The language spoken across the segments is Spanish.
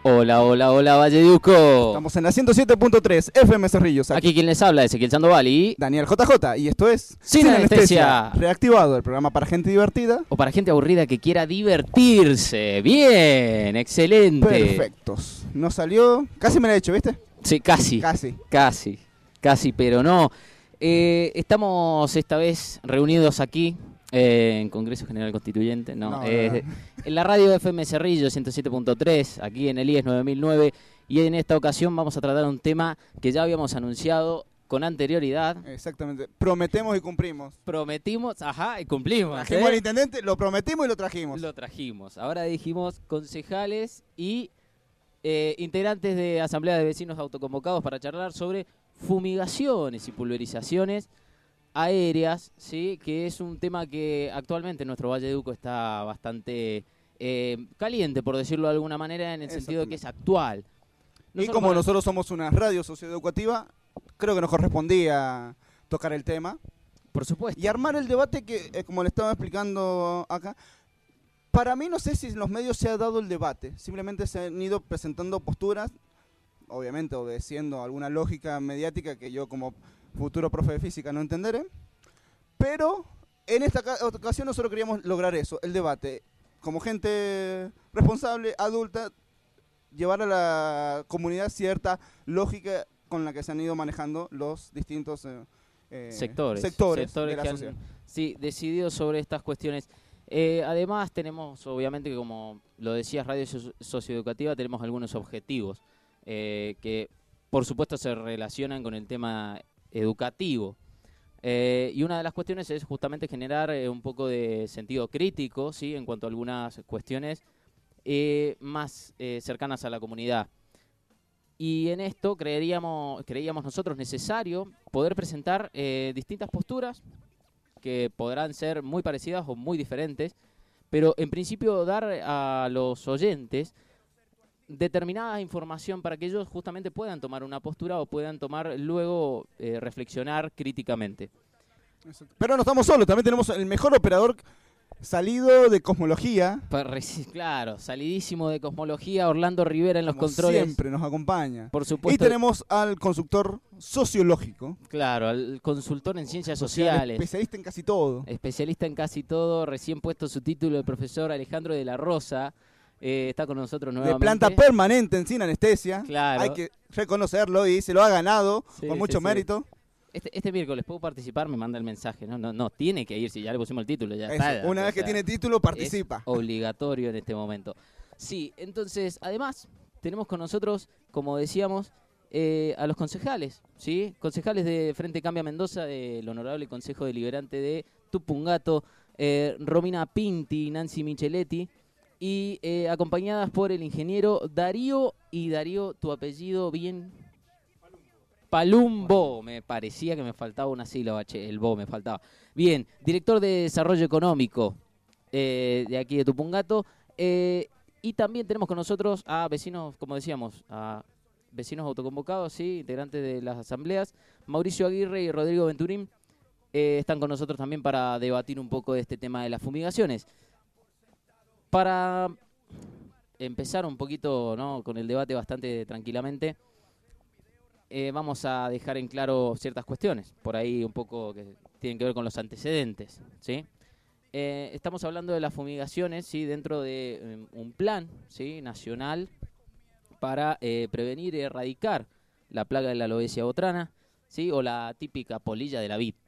Hola, hola, hola, Valleduco. Estamos en la 107.3 FM Cerrillos. Aquí quien les habla, Ezequiel Sandoval y Daniel JJ. Y esto es Sin Anestesia. Reactivado, el programa para gente divertida. O para gente aburrida que quiera divertirse. Bien, excelente. Perfectos. Nos salió... Casi me la he hecho, ¿viste? Sí, casi. Casi, pero no. Estamos esta vez reunidos aquí en Congreso General Constituyente, en la radio FM Cerrillo 107.3, aquí en el IES 9009, y en esta ocasión vamos a tratar un tema que ya habíamos anunciado con anterioridad. Exactamente, prometemos y cumplimos. Prometimos, ajá, y cumplimos. Trajimos al intendente, lo prometimos y lo trajimos. Lo trajimos, ahora dijimos concejales y integrantes de Asamblea de Vecinos autoconvocados para charlar sobre fumigaciones y pulverizaciones aéreas, ¿sí? Que es un tema que actualmente en nuestro Valleduco está bastante caliente, por decirlo de alguna manera, en el sentido de que es actual. Y como nosotros somos una radio socioeducativa, creo que nos correspondía tocar el tema. Por supuesto. Y armar el debate que, como le estaba explicando acá, para mí no sé si en los medios se ha dado el debate, simplemente se han ido presentando posturas, obviamente obedeciendo alguna lógica mediática que yo como futuro profe de física no entenderé, pero en esta ocasión nosotros queríamos lograr eso, el debate, como gente responsable, adulta, llevar a la comunidad cierta lógica con la que se han ido manejando los distintos sectores de la sociedad. Sí, decidido sobre estas cuestiones. Además tenemos, obviamente, como lo decías, Radio Socioeducativa, tenemos algunos objetivos que por supuesto se relacionan con el tema educativo. Y una de las cuestiones es justamente generar un poco de sentido crítico, ¿sí? En cuanto a algunas cuestiones más cercanas a la comunidad. Y en esto creíamos nosotros necesario poder presentar distintas posturas que podrán ser muy parecidas o muy diferentes, pero en principio dar a los oyentes determinada información para que ellos justamente puedan tomar una postura o puedan tomar luego reflexionar críticamente. Pero no estamos solos, también tenemos el mejor operador salido de cosmología. Claro, salidísimo de cosmología, Orlando Rivera en los como controles. Siempre nos acompaña. Por supuesto. Y tenemos al consultor sociológico. Claro, al consultor en ciencias sociales. Especialista en casi todo. Especialista en casi todo, recién puesto su título el profesor Alejandro de la Rosa. Está con nosotros nuevamente. De planta permanente en Sin Anestesia. Claro. Hay que reconocerlo y se lo ha ganado con mucho mérito. Este miércoles puedo participar, me manda el mensaje. No, tiene que ir, si ya le pusimos el título. Ya está, una vez que tiene título, participa. Es obligatorio en este momento. Sí, entonces, además, tenemos con nosotros, como decíamos, a los concejales, ¿sí? Concejales de Frente Cambia Mendoza, del Honorable Consejo Deliberante de Tupungato, Romina Pinti, Nancy Micheletti, y acompañadas por el ingeniero Darío, tu apellido bien... Palumbo, me parecía que me faltaba una sílaba, el bo me faltaba. Bien, director de Desarrollo Económico de aquí de Tupungato, y también tenemos con nosotros a vecinos, como decíamos, a vecinos autoconvocados, sí, integrantes de las asambleas, Mauricio Aguirre y Rodrigo Venturín, están con nosotros también para debatir un poco de este tema de las fumigaciones. Para empezar un poquito, ¿no?, con el debate bastante tranquilamente, vamos a dejar en claro ciertas cuestiones, por ahí un poco que tienen que ver con los antecedentes, ¿sí? Estamos hablando de las fumigaciones, ¿sí?, dentro de un plan, ¿sí?, nacional para prevenir y erradicar la plaga de la aloesia botrana, ¿sí?, o la típica polilla de la vid.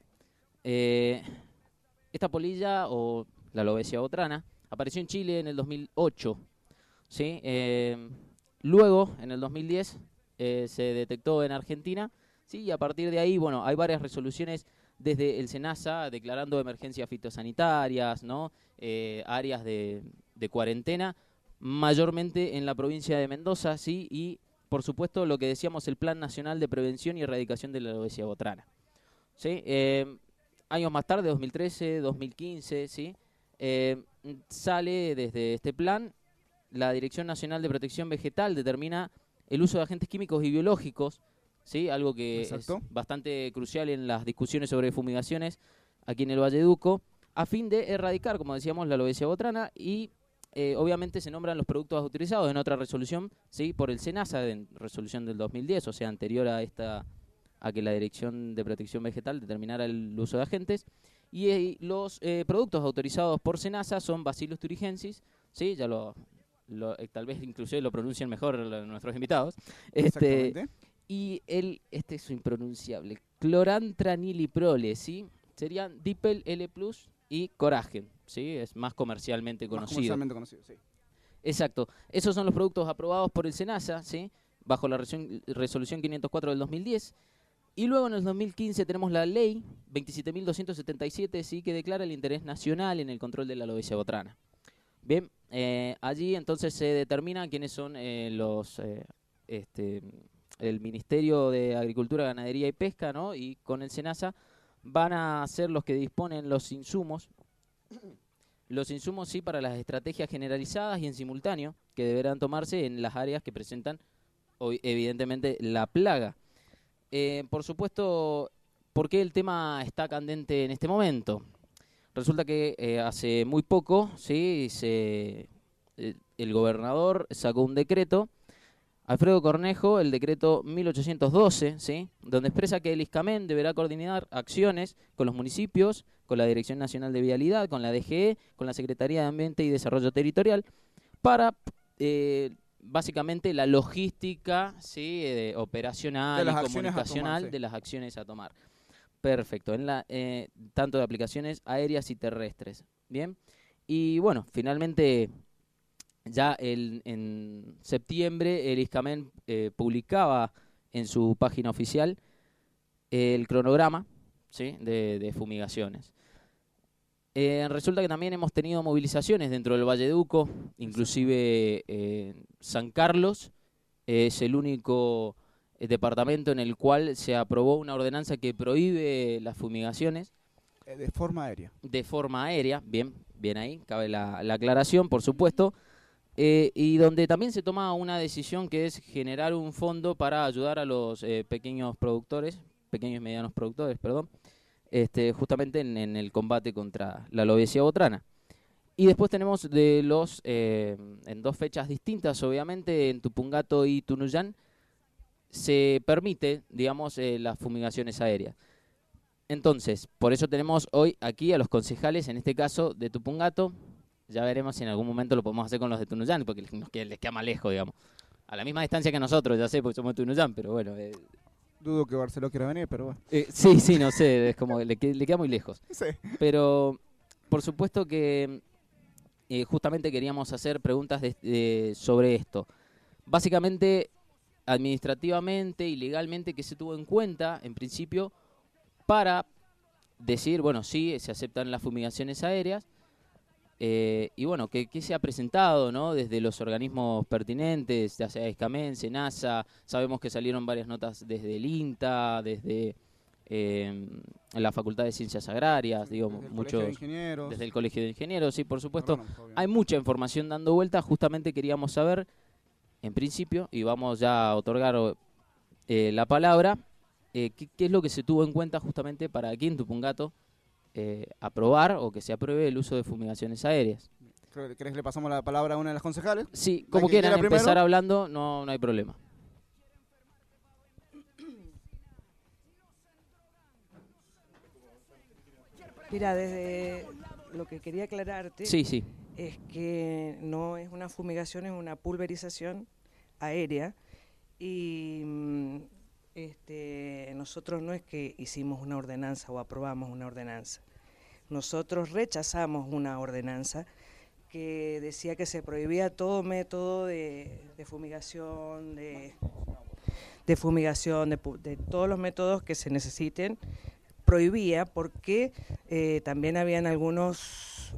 Esta polilla, o la aloesia botrana, apareció en Chile en el 2008, ¿sí? Luego, en el 2010, se detectó en Argentina, ¿sí? Y a partir de ahí, bueno, hay varias resoluciones desde el SENASA declarando emergencias fitosanitarias, ¿no? Áreas de cuarentena, mayormente en la provincia de Mendoza, ¿sí? Y, por supuesto, lo que decíamos, el Plan Nacional de Prevención y Erradicación de la Aloesia botrana, ¿sí? Años más tarde, 2013, 2015, ¿sí? Sale desde este plan, la Dirección Nacional de Protección Vegetal determina el uso de agentes químicos y biológicos, ¿sí? Algo que Exacto. es bastante crucial en las discusiones sobre fumigaciones aquí en el Valleduco, a fin de erradicar, como decíamos, la aloesia botrana y obviamente se nombran los productos autorizados en otra resolución, ¿sí? Por el SENASA, en resolución del 2010, o sea, anterior a que la Dirección de Protección Vegetal determinara el uso de agentes. Y los productos autorizados por SENASA son Bacillus thuringiensis, ¿sí? Ya tal vez inclusive lo pronuncien mejor nuestros invitados. Y este es impronunciable, clorantraniliprole, ¿sí? Serían Dipel L+, y Coragen, ¿sí? Es más comercialmente conocido. Sí. Exacto. Esos son los productos aprobados por el SENASA, ¿sí? Bajo la resolución 504 del 2010. Y luego en el 2015 tenemos la ley 27.277, ¿sí? Que declara el interés nacional en el control de la aloesia botrana. Bien, allí entonces se determina quiénes son el Ministerio de Agricultura, Ganadería y Pesca, ¿no? Y con el SENASA van a ser los que disponen los insumos, sí, para las estrategias generalizadas y en simultáneo que deberán tomarse en las áreas que presentan hoy, evidentemente, la plaga. Por supuesto, ¿por qué el tema está candente en este momento? Resulta que hace muy poco, ¿sí? El gobernador sacó un decreto, Alfredo Cornejo, el decreto 1812, ¿sí? Donde expresa que el ISCAMEN deberá coordinar acciones con los municipios, con la Dirección Nacional de Vialidad, con la DGE, con la Secretaría de Ambiente y Desarrollo Territorial, para básicamente la logística, ¿sí? Operacional y comunicacional de las acciones a tomar. Perfecto, tanto de aplicaciones aéreas y terrestres. Bien, y bueno, finalmente ya en septiembre el ISCAMEN publicaba en su página oficial el cronograma, ¿sí? de fumigaciones. Resulta que también hemos tenido movilizaciones dentro del Valleduco, inclusive San Carlos es el único departamento en el cual se aprobó una ordenanza que prohíbe las fumigaciones. De forma aérea. De forma aérea, bien ahí, cabe la aclaración, por supuesto. Y donde también se toma una decisión que es generar un fondo para ayudar a los pequeños y medianos productores, justamente en el combate contra la aloesia botrana. Y después tenemos en dos fechas distintas, obviamente, en Tupungato y Tunuyán, se permite, digamos, las fumigaciones aéreas. Entonces, por eso tenemos hoy aquí a los concejales, en este caso de Tupungato. Ya veremos si en algún momento lo podemos hacer con los de Tunuyán, porque les queda más lejos, digamos. A la misma distancia que nosotros, ya sé, porque somos de Tunuyán, pero bueno. Dudo que Barceló quiera venir, pero bueno. Sí, no sé, es como le queda muy lejos. Sí. Pero, por supuesto que justamente queríamos hacer preguntas sobre esto. Básicamente, administrativamente y legalmente, ¿qué se tuvo en cuenta, en principio, para decir, bueno, sí, se aceptan las fumigaciones aéreas? Y bueno, ¿qué se ha presentado, ¿no? Desde los organismos pertinentes, ya sea ISCAMEN, SENASA, sabemos que salieron varias notas desde el INTA, desde la Facultad de Ciencias Agrarias, digo, desde el Colegio de Ingenieros, sí, por supuesto. Hay mucha información dando vuelta, justamente queríamos saber, en principio, y vamos ya a otorgar la palabra, ¿qué es lo que se tuvo en cuenta justamente para aquí en Tupungato aprobar o que se apruebe el uso de fumigaciones aéreas? ¿Querés que le pasamos la palabra a una de las concejales? Sí, como quieran empezar hablando, no hay problema. Mira, desde lo que quería aclararte sí. Es que no es una fumigación, es una pulverización aérea y nosotros no es que hicimos una ordenanza o aprobamos una ordenanza. Nosotros rechazamos una ordenanza que decía que se prohibía todo método de fumigación, de todos los métodos que se necesiten, prohibía porque también habían algunos,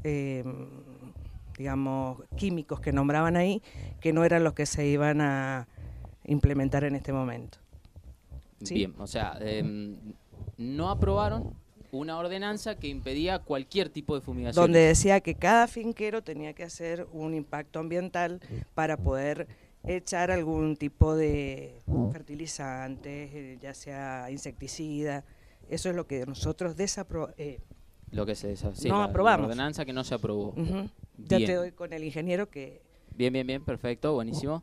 químicos que nombraban ahí que no eran los que se iban a implementar en este momento. ¿Sí? Bien, o sea, no aprobaron una ordenanza que impedía cualquier tipo de fumigación. Donde decía que cada finquero tenía que hacer un impacto ambiental para poder echar algún tipo de fertilizante, ya sea insecticida. Eso es lo que nosotros lo que se no aprobamos. La ordenanza que no se aprobó. Ya Bien. te doy con el ingeniero que... Bien, perfecto, buenísimo.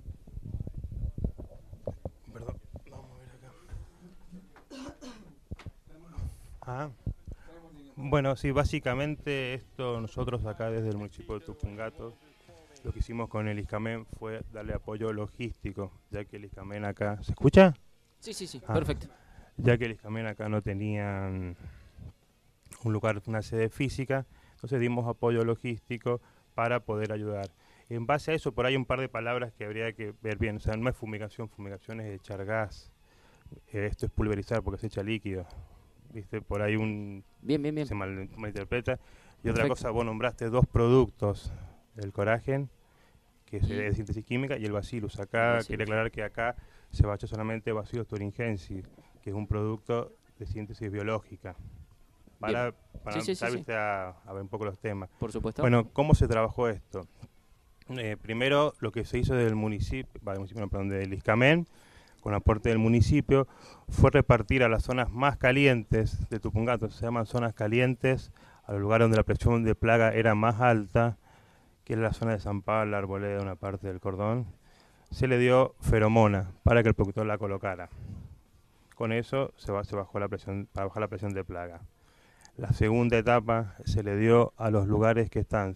Perdón, vamos a ver acá. Ah. Bueno, sí, básicamente esto nosotros acá desde el municipio de Tupungato, lo que hicimos con el ISCAMEN fue darle apoyo logístico, ya que el ISCAMEN acá... ¿Se escucha? Sí, Ah. perfecto. Ya que el ISCAMEN acá no tenían un lugar, una sede física, entonces dimos apoyo logístico para poder ayudar. En base a eso, por ahí un par de palabras que habría que ver bien. O sea, no es fumigación, fumigación es echar gas. Esto es pulverizar porque se echa líquido. ¿Viste? Por ahí Bien. se malinterpreta. Y otra Perfecto. cosa, vos nombraste dos productos, el coragen, que es de síntesis química, y el bacillus. Acá Bacillus. quería aclarar que acá se bachó solamente Bacillus thuringiensis, que es un producto de síntesis biológica. Para empezar, Sí. ¿viste? A ver un poco los temas. Por supuesto. Bueno, ¿cómo se trabajó esto? Primero, lo que se hizo del municipio, del ISCAMEN, con aporte del municipio, fue repartir a las zonas más calientes de Tupungato, se llaman zonas calientes, a los lugares donde la presión de plaga era más alta, que es la zona de San Pablo, la Arboleda, una parte del cordón, se le dio feromona para que el productor la colocara. Con eso se bajó la presión, para bajar la presión de plaga. La segunda etapa se le dio a los lugares que están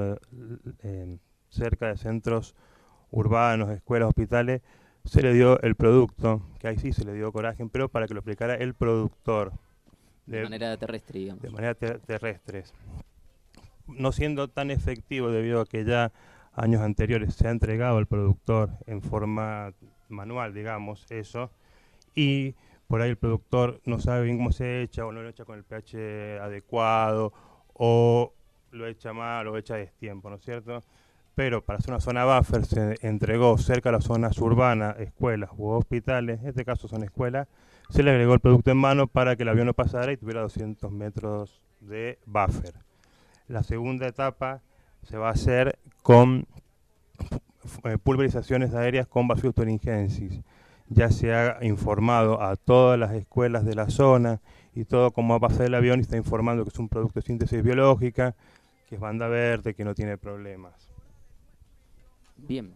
cerca de centros urbanos, escuelas, hospitales, se le dio el producto, que ahí sí se le dio coragen, pero para que lo aplicara el productor. De manera terrestre, digamos. De manera terrestre. No siendo tan efectivo debido a que ya años anteriores se ha entregado al productor en forma manual, digamos, eso, y por ahí el productor no sabe bien cómo se echa, o no lo echa con el pH adecuado, o lo echa mal, o echa a destiempo, ¿no es cierto? Pero para hacer una zona buffer se entregó cerca de las zonas urbanas, escuelas u hospitales, en este caso son escuelas, se le agregó el producto en mano para que el avión no pasara y tuviera 200 metros de buffer. La segunda etapa se va a hacer con pulverizaciones aéreas con Bacillus thuringiensis. Ya se ha informado a todas las escuelas de la zona y todo cómo va a pasar el avión y está informando que es un producto de síntesis biológica, que es banda verde, que no tiene problemas. Bien.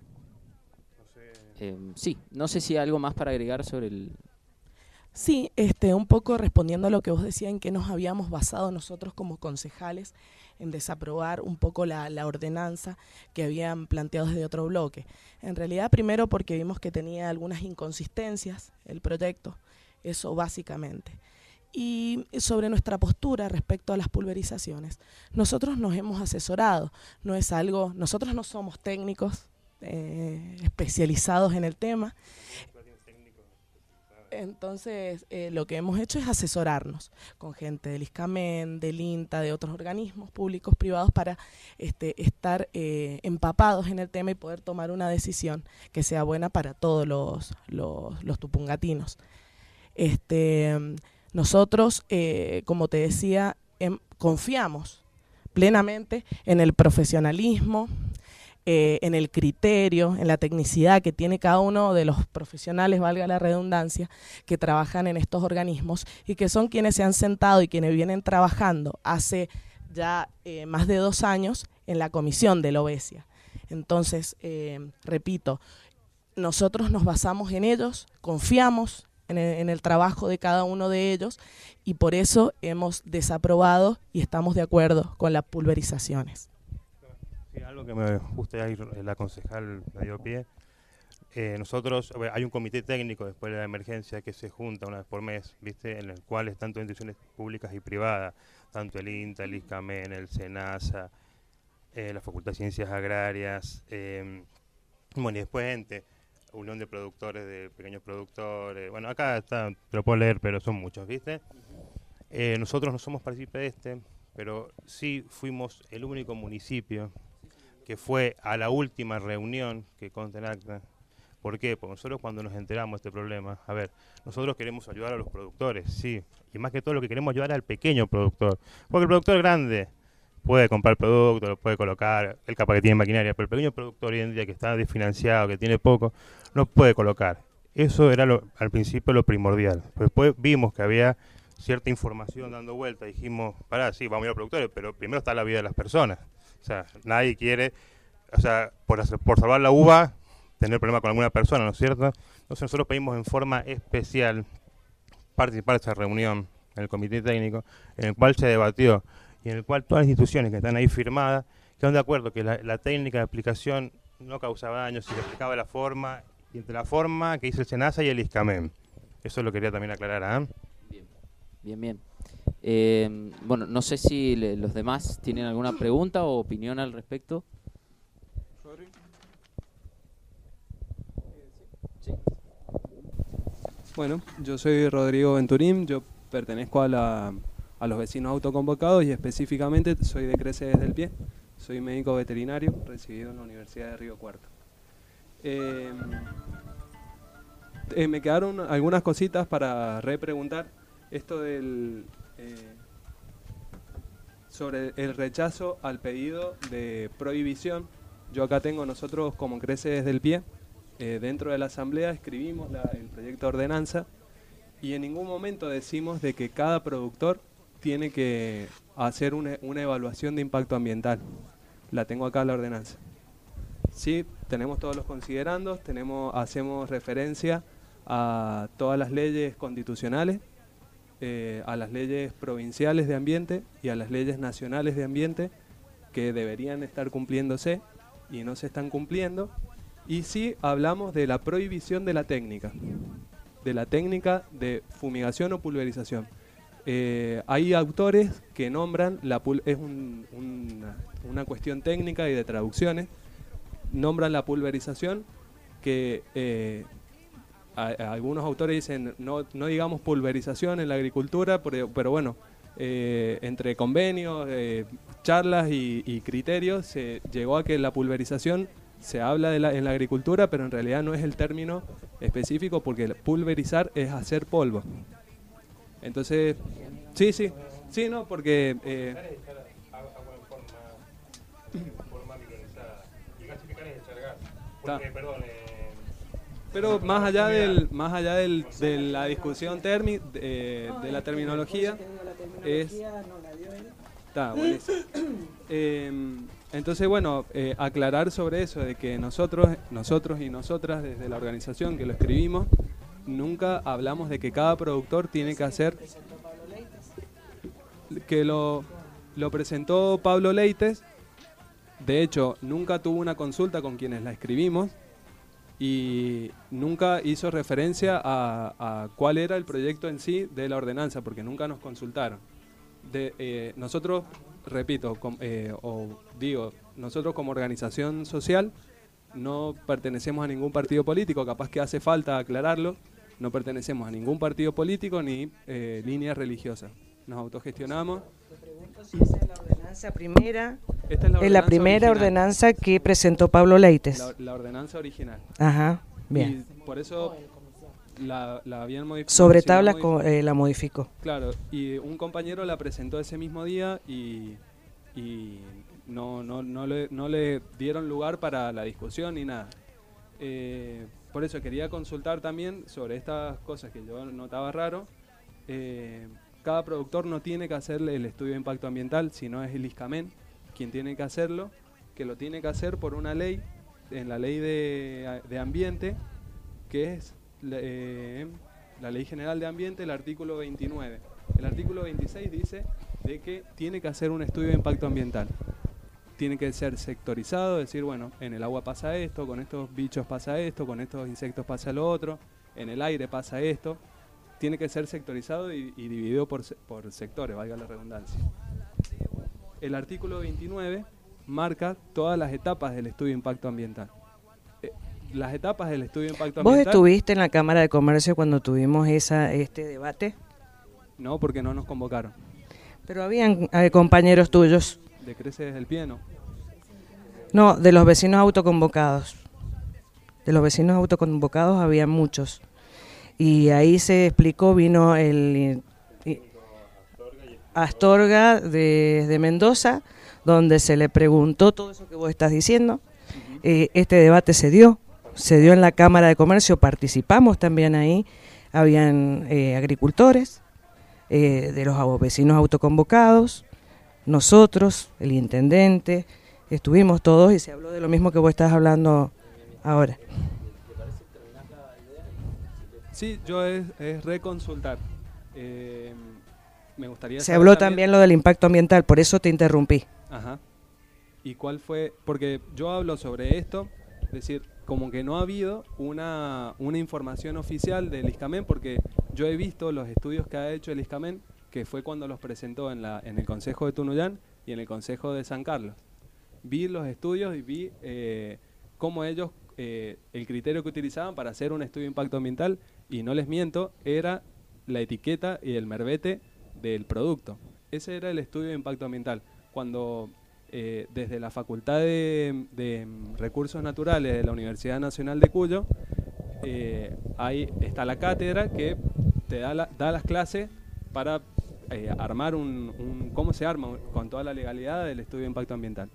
Sí, no sé si hay algo más para agregar sobre el... Sí, un poco respondiendo a lo que vos decías, en que nos habíamos basado nosotros como concejales en desaprobar un poco la ordenanza que habían planteado desde otro bloque. En realidad, primero porque vimos que tenía algunas inconsistencias el proyecto, eso básicamente. Y sobre nuestra postura respecto a las pulverizaciones, nosotros nos hemos asesorado, no es algo, nosotros no somos técnicos especializados en el tema. Entonces, lo que hemos hecho es asesorarnos con gente del ISCAMEN, del INTA, de otros organismos públicos, privados, para estar empapados en el tema y poder tomar una decisión que sea buena para todos los tupungatinos. Nosotros, como te decía, confiamos plenamente en el profesionalismo, en el criterio, en la tecnicidad que tiene cada uno de los profesionales, valga la redundancia, que trabajan en estos organismos y que son quienes se han sentado y quienes vienen trabajando hace ya más de 2 años en la comisión de la OBESIA. Entonces, repito, nosotros nos basamos en ellos, confiamos en el trabajo de cada uno de ellos y por eso hemos desaprobado y estamos de acuerdo con las pulverizaciones. Sí, algo que me gusta ahí, la concejal me dio pie. Nosotros, hay un comité técnico después de la emergencia que se junta una vez por mes, ¿viste? En el cual están todas instituciones públicas y privadas, tanto el INTA, el ISCAMEN, el SENASA, la Facultad de Ciencias Agrarias, bueno, y después gente, Unión de Productores, de Pequeños Productores, bueno, acá está, te lo puedo leer, pero son muchos, ¿viste? Nosotros no somos partícipes de pero sí fuimos el único municipio que fue a la última reunión que consta en acta. ¿Por qué? Porque nosotros cuando nos enteramos de este problema, a ver, nosotros queremos ayudar a los productores, sí, y más que todo lo que queremos ayudar al pequeño productor, porque el productor grande puede comprar producto, lo puede colocar, él capaz que tiene maquinaria, pero el pequeño productor hoy en día que está desfinanciado, que tiene poco, no puede colocar. Eso era al principio lo primordial. Después vimos que había cierta información dando vuelta, dijimos, pará, sí, vamos a ir a los productores, pero primero está la vida de las personas. sea, nadie quiere, o sea, por salvar la uva, tener problema con alguna persona, ¿no es cierto? Entonces nosotros pedimos en forma especial participar de esa reunión en el comité técnico, en el cual se debatió y en el cual todas las instituciones que están ahí firmadas quedaron de acuerdo que la técnica de aplicación no causaba daño si se aplicaba la forma, y entre la forma que hizo el SENASA y el ISCAMEN. Eso lo quería también aclarar, ¿ah? Bien. Bueno, no sé si los demás tienen alguna pregunta o opinión al respecto. Bueno, yo soy Rodrigo Venturín, yo pertenezco a los vecinos autoconvocados y específicamente soy de Crece Desde el Pie. Soy médico veterinario recibido en la Universidad de Río Cuarto. Me quedaron algunas cositas para repreguntar. Esto sobre el rechazo al pedido de prohibición. Yo acá tengo, nosotros como Crece Desde el Pie, dentro de la asamblea escribimos el proyecto de ordenanza y en ningún momento decimos de que cada productor tiene que hacer una evaluación de impacto ambiental. La tengo acá la ordenanza. Sí, tenemos todos los considerandos, hacemos referencia a todas las leyes constitucionales, a las leyes provinciales de ambiente y a las leyes nacionales de ambiente que deberían estar cumpliéndose y no se están cumpliendo. Y sí hablamos de la prohibición de la técnica de fumigación o pulverización. Hay autores que nombran, es una cuestión técnica y de traducciones, nombran la pulverización que algunos autores dicen no digamos pulverización en la agricultura, pero bueno, entre convenios, charlas y criterios se llegó a que la pulverización se habla en la agricultura, pero en realidad no es el término específico porque pulverizar es hacer polvo. Entonces, sí, no, porque pero más allá de la discusión de la terminología es buenísimo. Entonces, bueno, aclarar sobre eso, de que nosotros y nosotras desde la organización que lo escribimos, nunca hablamos de que cada productor tiene que hacer, que lo presentó Pablo Leites. De hecho, nunca tuvo una consulta con quienes la escribimos y nunca hizo referencia a cuál era el proyecto en sí de la ordenanza, porque nunca nos consultaron. Nosotros, repito, nosotros como organización social no pertenecemos a ningún partido político, capaz que hace falta aclararlo, no pertenecemos a ningún partido político ni línea religiosa. Nos autogestionamos. Te pregunto si esa es la ordenanza primera. Esta es la primera ordenanza que presentó Pablo Leites. La ordenanza original. Ajá, bien. Y por eso la habían modificado. Sobre tablas la modificó. Claro, y un compañero la presentó ese mismo día y no le dieron lugar para la discusión ni nada. Por eso quería consultar también sobre estas cosas que yo notaba raro. Cada productor no tiene que hacerle el estudio de impacto ambiental, sino es el ISCAMEN quien tiene que hacerlo, que lo tiene que hacer por una ley, en la ley de ambiente, que es la Ley General de Ambiente, el artículo 29. El artículo 26 dice de que tiene que hacer un estudio de impacto ambiental. Tiene que ser sectorizado, decir, bueno, en el agua pasa esto, con estos bichos pasa esto, con estos insectos pasa lo otro, en el aire pasa esto. Tiene que ser sectorizado y dividido por sectores, valga la redundancia. El artículo 29 marca todas las etapas del estudio de impacto ambiental. Las etapas del estudio de impacto ambiental... ¿Vos estuviste en la Cámara de Comercio cuando tuvimos este debate? No, porque no nos convocaron. Pero habían compañeros tuyos. ¿De Crece Desde el Pie, no? No, de los vecinos autoconvocados. De los vecinos autoconvocados había muchos. Y ahí se explicó, vino el Astorga de Mendoza, donde se le preguntó todo eso que vos estás diciendo. Este debate se dio en la Cámara de Comercio, participamos también ahí, habían agricultores, de los vecinos autoconvocados, nosotros, el intendente, estuvimos todos y se habló de lo mismo que vos estás hablando ahora. Sí, yo es reconsultar. Me gustaría Se saber habló también lo del impacto ambiental, por eso te interrumpí. Ajá. ¿Y cuál fue? Porque yo hablo sobre esto, es decir, como que no ha habido una información oficial del ISCAMEN, porque yo he visto los estudios que ha hecho el ISCAMEN, que fue cuando los presentó en el Consejo de Tunuyán y en el Consejo de San Carlos. Vi los estudios y vi cómo ellos, el criterio que utilizaban para hacer un estudio de impacto ambiental, y no les miento, era la etiqueta y el verbete del producto. Ese era el estudio de impacto ambiental. Cuando desde la Facultad de Recursos Naturales de la Universidad Nacional de Cuyo, ahí está la cátedra que te da las clases para armar cómo se arma con toda la legalidad del estudio de impacto ambiental.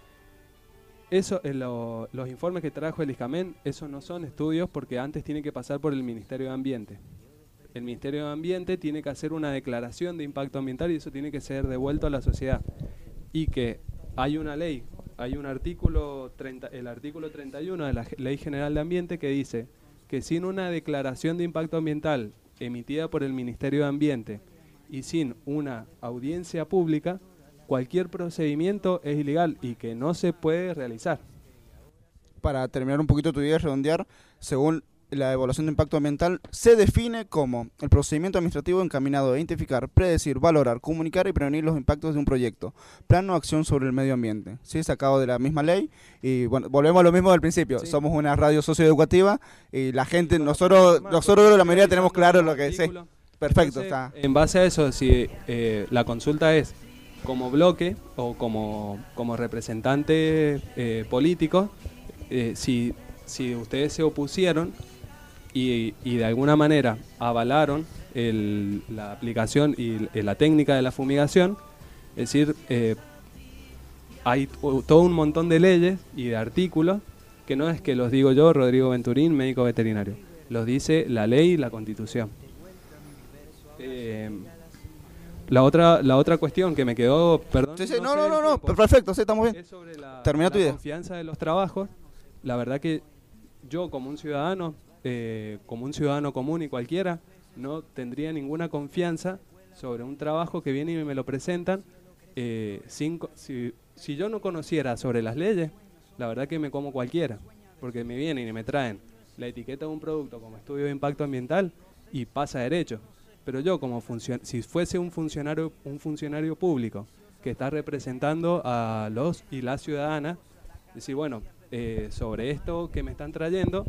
Eso, los informes que trajo el ISCAMEN, esos no son estudios porque antes tiene que pasar por el Ministerio de Ambiente. El Ministerio de Ambiente tiene que hacer una declaración de impacto ambiental y eso tiene que ser devuelto a la sociedad. Y que hay una ley, hay un artículo, el artículo 31 de la Ley General de Ambiente que dice que sin una declaración de impacto ambiental emitida por el Ministerio de Ambiente y sin una audiencia pública, cualquier procedimiento es ilegal y que no se puede realizar. Para terminar un poquito tu idea y redondear, según la evaluación de impacto ambiental, se define como el procedimiento administrativo encaminado a identificar, predecir, valorar, comunicar y prevenir los impactos de un proyecto, plan o acción sobre el medio ambiente. ¿Sí? Sacado de la misma ley. Y bueno, volvemos a lo mismo del principio. Sí. Somos una radio socioeducativa y la gente, nosotros la mayoría tenemos claro lo que es. Perfecto. Entonces, está. En base a eso, si la consulta es como bloque o como representante político, si ustedes se opusieron y de alguna manera avalaron la aplicación y la técnica de la fumigación, es decir, hay todo un montón de leyes y de artículos que no es que los digo yo, Rodrigo Venturín, médico veterinario, los dice la ley y la Constitución. La otra cuestión que me quedó, perdón. Sí, no, perfecto, sí, estamos bien. Es sobre la confianza de los trabajos. La verdad que yo como un ciudadano común y cualquiera, no tendría ninguna confianza sobre un trabajo que viene y me lo presentan. Si yo no conociera sobre las leyes, la verdad que me como cualquiera, porque me vienen y me traen la etiqueta de un producto como estudio de impacto ambiental y pasa derecho. Pero yo si fuese un funcionario público que está representando a los y las ciudadanas, decir, bueno, sobre esto que me están trayendo,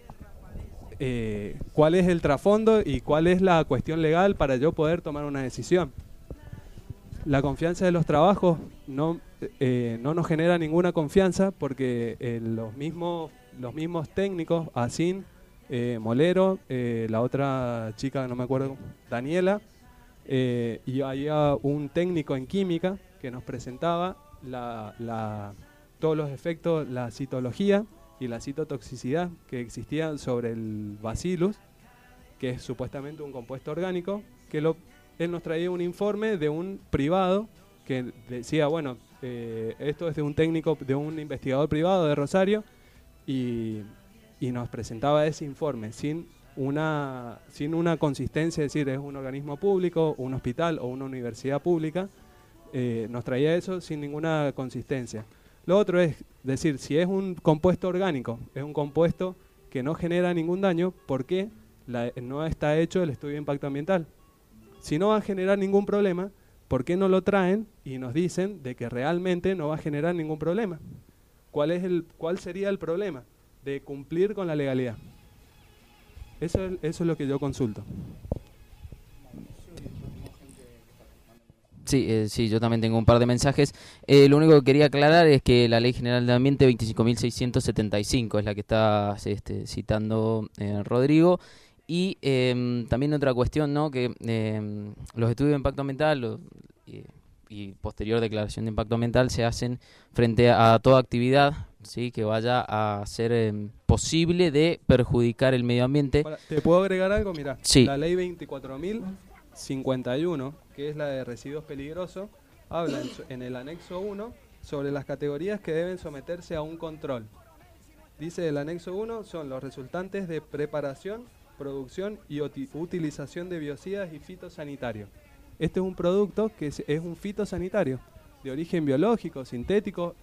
cuál es el trasfondo y cuál es la cuestión legal para yo poder tomar una decisión. La confianza de los trabajos no nos genera ninguna confianza porque los mismos técnicos, ASIN, Molero, la otra chica, no me acuerdo, Daniela, y había un técnico en química que nos presentaba todos los efectos, la citología y la citotoxicidad que existían sobre el Bacillus, que es supuestamente un compuesto orgánico, que él nos traía un informe de un privado que decía, bueno, esto es de un técnico, de un investigador privado de Rosario, y nos presentaba ese informe sin una consistencia, es decir, es un organismo público, un hospital o una universidad pública, nos traía eso sin ninguna consistencia. Lo otro es decir, si es un compuesto orgánico, es un compuesto que no genera ningún daño, ¿por qué no está hecho el estudio de impacto ambiental? Si no va a generar ningún problema, ¿por qué no lo traen y nos dicen de que realmente no va a generar ningún problema? ¿Cuál sería el problema de cumplir con la legalidad? Eso es lo que yo consulto. Sí, yo también tengo un par de mensajes. Lo único que quería aclarar es que la Ley General de Ambiente 25.675 es la que está citando Rodrigo. Y también otra cuestión, ¿no? Que los estudios de impacto ambiental y posterior declaración de impacto ambiental se hacen frente a toda actividad, ¿sí? Que vaya a ser posible de perjudicar el medio ambiente. ¿Te puedo agregar algo? Mira, sí. La ley 24.051, que es la de residuos peligrosos, habla en el anexo 1 sobre las categorías que deben someterse a un control. Dice el anexo 1, son los resultantes de preparación, producción y utilización de biocidas y fitosanitarios. Este es un producto que es un fitosanitario de origen biológico, sintético,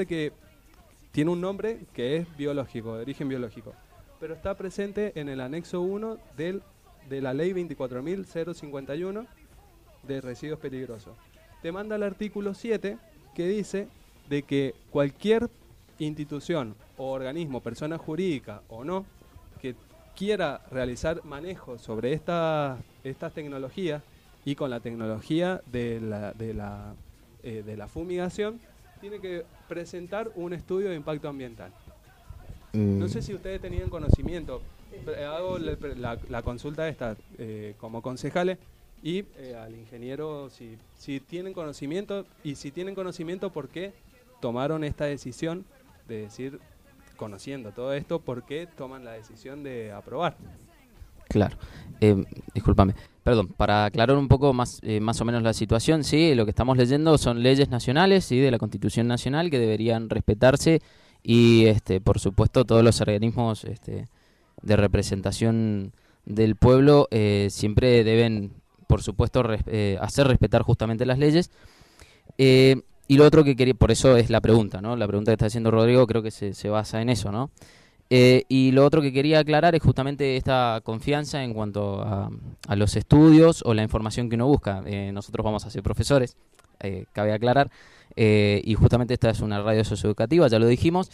tiene un nombre que es biológico, de origen biológico, pero está presente en el anexo 1 de la ley 24.051 de residuos peligrosos. Te manda el artículo 7 que dice de que cualquier institución o organismo, persona jurídica o no, que quiera realizar manejo sobre estas tecnologías y con la tecnología de la fumigación, tiene que presentar un estudio de impacto ambiental. No sé si ustedes tenían conocimiento, hago la consulta esta como concejales y al ingeniero si tienen conocimiento, y si tienen conocimiento, ¿por qué tomaron esta decisión de decir, conociendo todo esto, por qué toman la decisión de aprobar? Claro, discúlpame, perdón, para aclarar un poco más o menos la situación, sí, lo que estamos leyendo son leyes nacionales, sí, de la Constitución Nacional, que deberían respetarse, y por supuesto todos los organismos de representación del pueblo siempre deben, por supuesto, hacer respetar justamente las leyes. Y lo otro que quería, por eso es la pregunta, ¿no? La pregunta que está haciendo Rodrigo creo que se basa en eso, ¿no? Y lo otro que quería aclarar es justamente esta confianza en cuanto a los estudios o la información que uno busca. Nosotros vamos a ser profesores, cabe aclarar, y justamente esta es una radio socioeducativa, ya lo dijimos.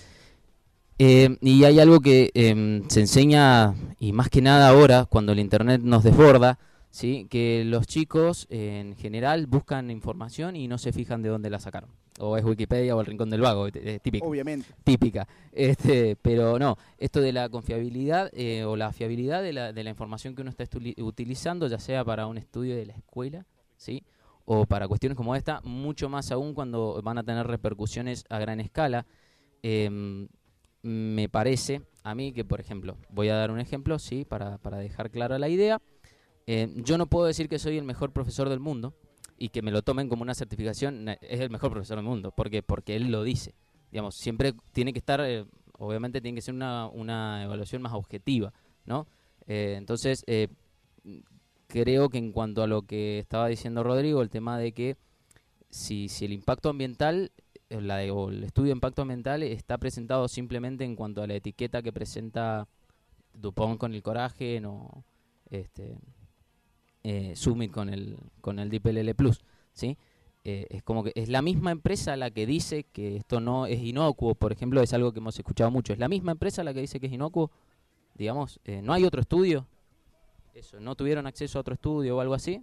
Y hay algo que se enseña, y más que nada ahora, cuando el internet nos desborda, ¿sí? Que los chicos en general buscan información y no se fijan de dónde la sacaron. O es Wikipedia o el Rincón del Vago, típica. Obviamente. Típica. Pero no, esto de la confiabilidad o la fiabilidad de la información que uno está utilizando, ya sea para un estudio de la escuela, ¿sí? O para cuestiones como esta, mucho más aún cuando van a tener repercusiones a gran escala. Me parece a mí que, por ejemplo, voy a dar un ejemplo, sí, para dejar clara la idea. Yo no puedo decir que soy el mejor profesor del mundo y que me lo tomen como una certificación, es el mejor profesor del mundo, porque él lo dice. Digamos, siempre tiene que estar, obviamente tiene que ser una evaluación más objetiva, ¿no? Entonces, creo que en cuanto a lo que estaba diciendo Rodrigo, el tema de que si el impacto ambiental o el estudio de impacto ambiental está presentado simplemente en cuanto a la etiqueta que presenta DuPont con el corágeno, Summit con el DPLL+, ¿sí? Es como que es la misma empresa la que dice que esto no es inocuo, por ejemplo, es algo que hemos escuchado mucho, es la misma empresa la que dice que es inocuo, digamos, no hay otro estudio, eso, no tuvieron acceso a otro estudio o algo así.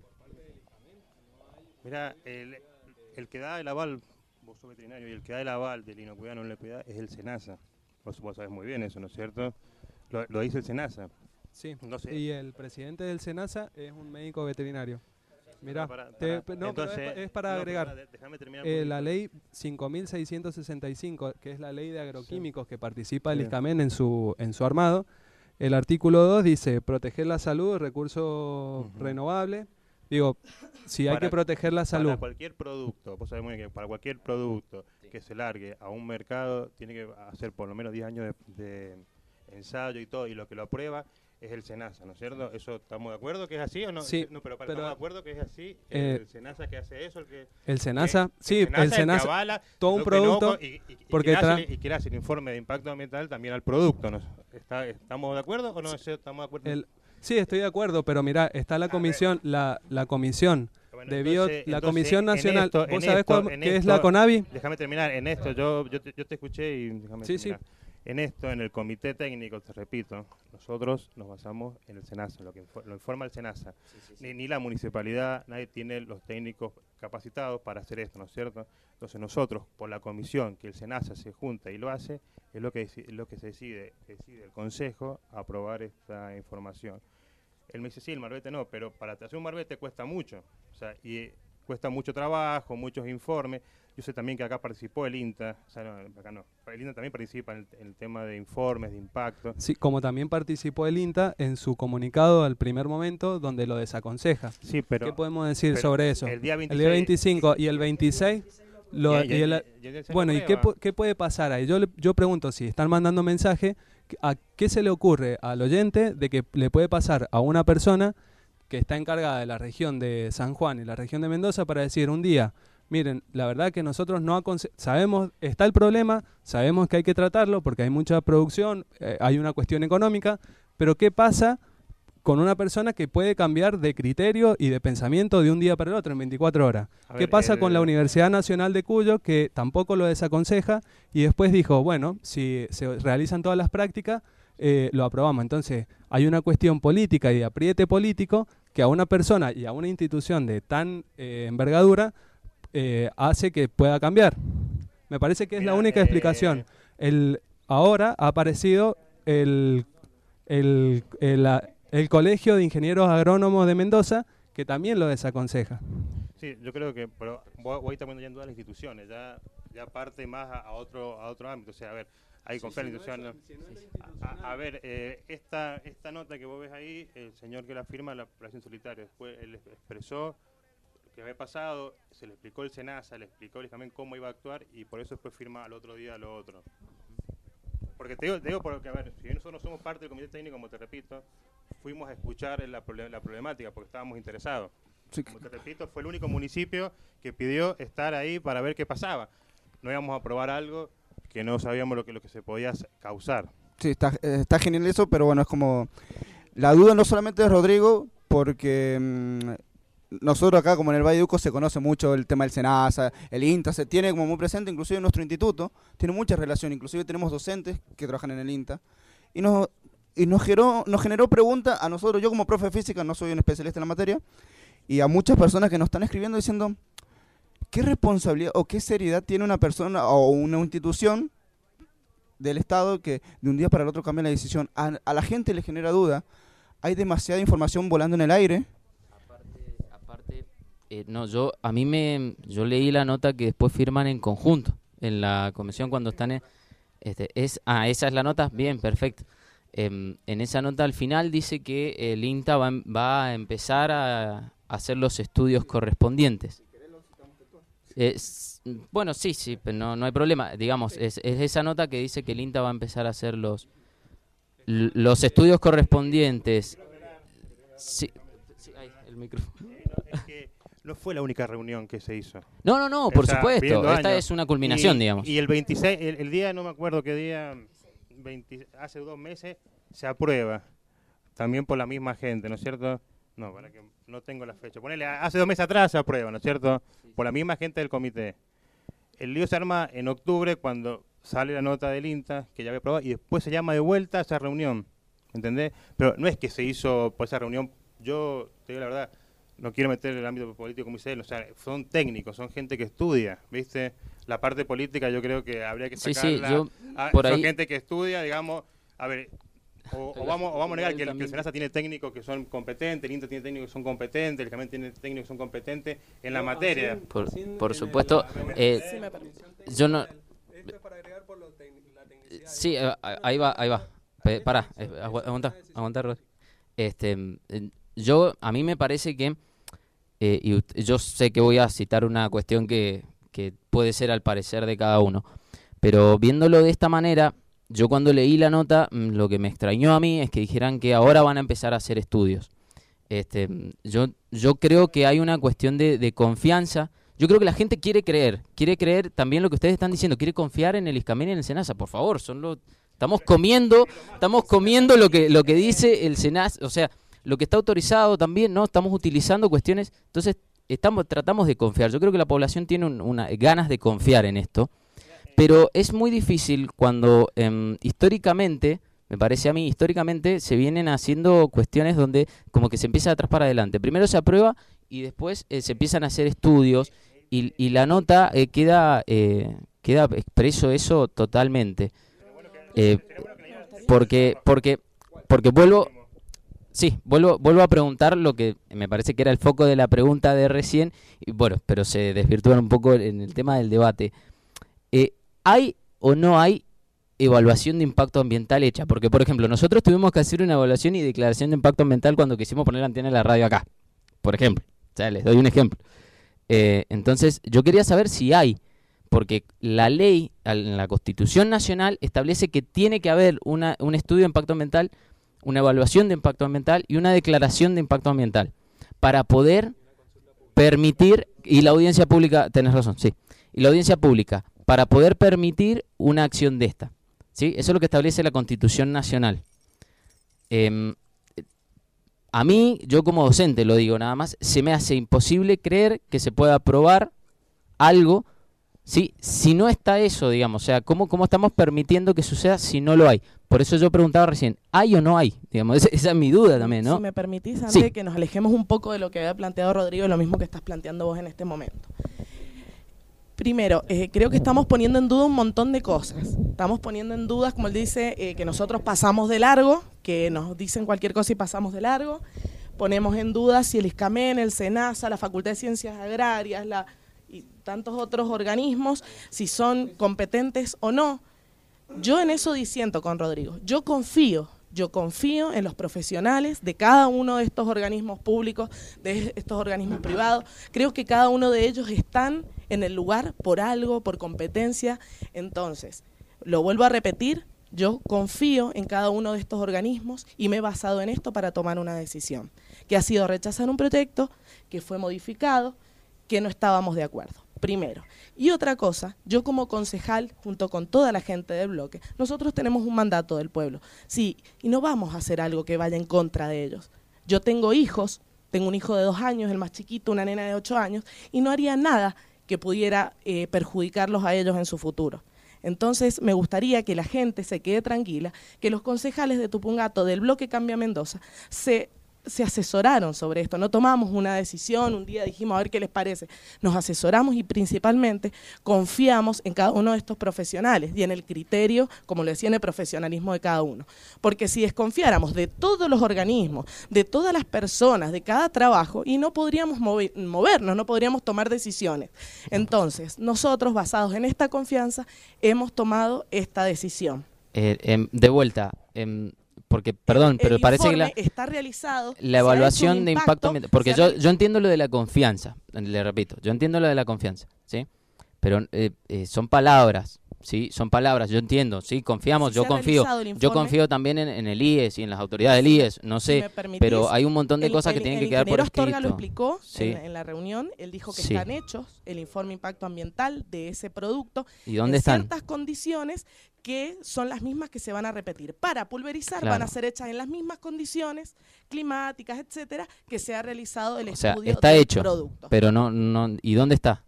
Mira, el que da el aval, vos sos veterinario, y el que da el aval de la inocuidad o no inocuidad es el SENASA. Vos sabés muy bien eso, ¿no es cierto? Lo dice el SENASA. Sí, no sé. Y el presidente del SENASA es un médico veterinario. Mirá, entonces, es para agregar, déjame terminar la ley 5.665, que es la ley de agroquímicos, sí, que participa el sí. ISCAMEN en su armado. El artículo 2 dice, proteger la salud, recurso renovable. Digo, si hay que proteger la salud. Para cualquier producto, vos sabés muy bien que para cualquier producto que se largue a un mercado, tiene que hacer por lo menos 10 años de ensayo y todo, y lo que lo aprueba es el SENASA, ¿no es cierto? ¿Eso estamos de acuerdo que es así o no? Sí, no, pero ¿estamos de acuerdo que es así? ¿El SENASA que hace eso? El SENASA, sí, el SENASA avala todo un producto y porque quiere hacer informe de impacto ambiental también al producto, ¿no? ¿Estamos de acuerdo o no estamos de acuerdo? Sí, estoy de acuerdo, pero mirá, está la comisión, la comisión la Comisión Nacional. ¿Vos sabés qué es la CONAVI? Déjame terminar, en esto, yo te escuché y déjame terminar. Sí. En esto, en el comité técnico, te repito, nosotros nos basamos en el SENASA, lo informa el SENASA. Sí. Ni la municipalidad, nadie tiene los técnicos capacitados para hacer esto, ¿no es cierto? Entonces nosotros, por la comisión que el SENASA se junta y lo hace, es lo que se decide el Consejo aprobar esta información. Él me dice, sí, el marbete no, pero para hacer un marbete cuesta mucho, o sea, y cuesta mucho trabajo, muchos informes. Yo sé también que acá participó el INTA, o sea, no, acá no, el INTA también participa en el tema de informes, de impacto. Sí, como también participó el INTA en su comunicado al primer momento, donde lo desaconseja. Sí, pero... ¿Qué podemos decir sobre eso? El día 25 y el 26, Bueno, ¿y qué puede pasar ahí? Yo pregunto, si están mandando mensaje, ¿a qué se le ocurre al oyente de que le puede pasar a una persona que está encargada de la región de San Juan y la región de Mendoza para decir un día, miren, la verdad que nosotros no sabemos, está el problema, sabemos que hay que tratarlo porque hay mucha producción, hay una cuestión económica, pero ¿qué pasa con una persona que puede cambiar de criterio y de pensamiento de un día para el otro en 24 horas? ¿Qué pasa con la Universidad Nacional de Cuyo, que tampoco lo desaconseja y después dijo, bueno, si se realizan todas las prácticas, lo aprobamos? Entonces, hay una cuestión política y de apriete político que a una persona y a una institución de tan envergadura hace que pueda cambiar. Me parece que es la única explicación. Ahora ha aparecido el Colegio de Ingenieros Agrónomos de Mendoza, que también lo desaconseja. Sí, yo creo que, pero voy también yendo a las instituciones, ya parte más a otro ámbito. O sea, a ver, hay confianza en instituciones. A ver, esta nota que vos ves ahí, el señor que la firma, la población solitaria, después él expresó lo que había pasado, se le explicó el SENASA, le explicó también cómo iba a actuar y por eso después firma al otro día lo otro. Porque te digo porque, a ver, si nosotros no somos parte del comité técnico, como te repito, fuimos a escuchar la problemática porque estábamos interesados. Sí. Como te repito, fue el único municipio que pidió estar ahí para ver qué pasaba. No íbamos a probar algo que no sabíamos lo que se podía causar. Sí, está genial eso, pero bueno, es como... La duda no solamente de Rodrigo, porque nosotros acá, como en el Valle de Uco, se conoce mucho el tema del SENASA, el INTA, se tiene como muy presente, inclusive nuestro instituto tiene mucha relación, inclusive tenemos docentes que trabajan en el INTA, y nos generó pregunta a nosotros. Yo como profe de física no soy un especialista en la materia, y a muchas personas que nos están escribiendo diciendo, ¿qué responsabilidad o qué seriedad tiene una persona o una institución del Estado que de un día para el otro cambia la decisión? A la gente le genera duda, hay demasiada información volando en el aire. Aparte, yo leí la nota que después firman en conjunto, en la comisión cuando están esa es la nota, bien, perfecto. En esa nota al final dice que el INTA va a empezar a hacer los estudios correspondientes. Bueno, sí, pero no hay problema. Digamos, es esa nota que dice que el INTA va a empezar a hacer los estudios correspondientes. Sí, ahí, el micrófono. Es que no fue la única reunión que se hizo. No, por supuesto. Esta es una culminación, digamos. Y el 26, el día, no me acuerdo qué día, hace 2 meses, se aprueba. También por la misma gente, ¿no es cierto? No, para que no tengo la fecha. Ponele, hace 2 meses atrás se aprueba, ¿no es cierto? Por la misma gente del comité. El lío se arma en octubre cuando sale la nota del INTA, que ya había aprobado, y después se llama de vuelta a esa reunión, ¿entendés? Pero no es que se hizo por esa reunión, yo te digo la verdad, no quiero meter el ámbito político como dice él, o sea, son técnicos, son gente que estudia, ¿viste? La parte política yo creo que habría que sacarla. Sí, son gente que estudia, digamos, a ver... O vamos a negar que el SENASA tiene técnicos que son competentes, el INTA tiene técnicos que son competentes, el CAMEN tiene técnicos que son competentes en la materia. Por supuesto. Yo no... Esto es para agregar por la tecnicidad. Sí, ahí va. Pará, aguanta, Rod. A mí me parece que, y yo sé que voy a citar una cuestión que puede ser al parecer de cada uno, pero viéndolo de esta manera... Yo cuando leí la nota, lo que me extrañó a mí es que dijeran que ahora van a empezar a hacer estudios. Yo creo que hay una cuestión de confianza. Yo creo que la gente quiere creer también lo que ustedes están diciendo, quiere confiar en el ISCAMEN y en el SENASA. Por favor, estamos comiendo lo que dice el SENASA, o sea, lo que está autorizado también, ¿no? Estamos utilizando cuestiones, entonces tratamos de confiar. Yo creo que la población tiene ganas de confiar en esto. Pero es muy difícil cuando históricamente, me parece a mí, históricamente se vienen haciendo cuestiones donde como que se empieza de atrás para adelante. Primero se aprueba y después se empiezan a hacer estudios y la nota queda expreso eso totalmente. Porque vuelvo a preguntar lo que me parece que era el foco de la pregunta de recién, y bueno, pero se desvirtúan un poco en el tema del debate. ¿Hay o no hay evaluación de impacto ambiental hecha? Porque, por ejemplo, nosotros tuvimos que hacer una evaluación y declaración de impacto ambiental cuando quisimos poner la antena de la radio acá, por ejemplo. O sea, les doy un ejemplo. Entonces, yo quería saber si hay porque la ley, en la Constitución Nacional, establece que tiene que haber un estudio de impacto ambiental, una evaluación de impacto ambiental y una declaración de impacto ambiental para poder permitir, y la audiencia pública, tenés razón, sí, y la audiencia pública, para poder permitir una acción de esta, ¿sí? Eso es lo que establece la Constitución Nacional. A mí, yo como docente lo digo nada más, se me hace imposible creer que se pueda aprobar algo, ¿sí? Si no está eso, digamos, o sea, ¿cómo estamos permitiendo que suceda si no lo hay? Por eso yo preguntaba recién, ¿hay o no hay? Digamos, esa es mi duda también, ¿no? Si me permitís, antes Sí. de que nos alejemos un poco de lo que había planteado Rodrigo, lo mismo que estás planteando vos en este momento. Primero, creo que estamos poniendo en duda un montón de cosas. Estamos poniendo en dudas, como él dice, que nosotros pasamos de largo, que nos dicen cualquier cosa y pasamos de largo. Ponemos en duda si el ISCAMEN, el SENASA, la Facultad de Ciencias Agrarias y tantos otros organismos, si son competentes o no. Yo en eso disiento con Rodrigo. Yo confío en los profesionales de cada uno de estos organismos públicos, de estos organismos privados. Creo que cada uno de ellos están en el lugar por algo, por competencia. Entonces, lo vuelvo a repetir, yo confío en cada uno de estos organismos y me he basado en esto para tomar una decisión, que ha sido rechazar un proyecto, que fue modificado, que no estábamos de acuerdo. Primero. Y otra cosa, yo como concejal, junto con toda la gente del bloque, nosotros tenemos un mandato del pueblo. Sí, y no vamos a hacer algo que vaya en contra de ellos. Yo tengo hijos, tengo un hijo de 2 años, el más chiquito, una nena de 8 años, y no haría nada que pudiera perjudicarlos a ellos en su futuro. Entonces, me gustaría que la gente se quede tranquila, que los concejales de Tupungato, del bloque Cambia Mendoza, se asesoraron sobre esto, no tomamos una decisión, un día dijimos a ver qué les parece, nos asesoramos y principalmente confiamos en cada uno de estos profesionales y en el criterio, como lo decía, en el profesionalismo de cada uno. Porque si desconfiáramos de todos los organismos, de todas las personas, de cada trabajo, y no podríamos movernos, no podríamos tomar decisiones. Entonces, nosotros, basados en esta confianza, hemos tomado esta decisión. De vuelta, porque, perdón, pero parece que está realizado, la evaluación de impacto ambiental, porque yo entiendo lo de la confianza, le repito, yo entiendo lo de la confianza, ¿sí? Pero son palabras, ¿sí? Son palabras, yo entiendo, ¿sí? Confiamos, yo confío también en el IES y en las autoridades del IES, no sé, pero hay un montón de cosas que tienen que quedar por escrito. El ingeniero Astorga lo explicó sí. en la reunión, él dijo que sí. están hechos el informe de impacto ambiental de ese producto. ¿Y dónde están? Ciertas condiciones que son las mismas que se van a repetir. Para pulverizar claro. van a ser hechas en las mismas condiciones climáticas, etcétera, que se ha realizado el estudio está del hecho, producto. Pero no, ¿y dónde está?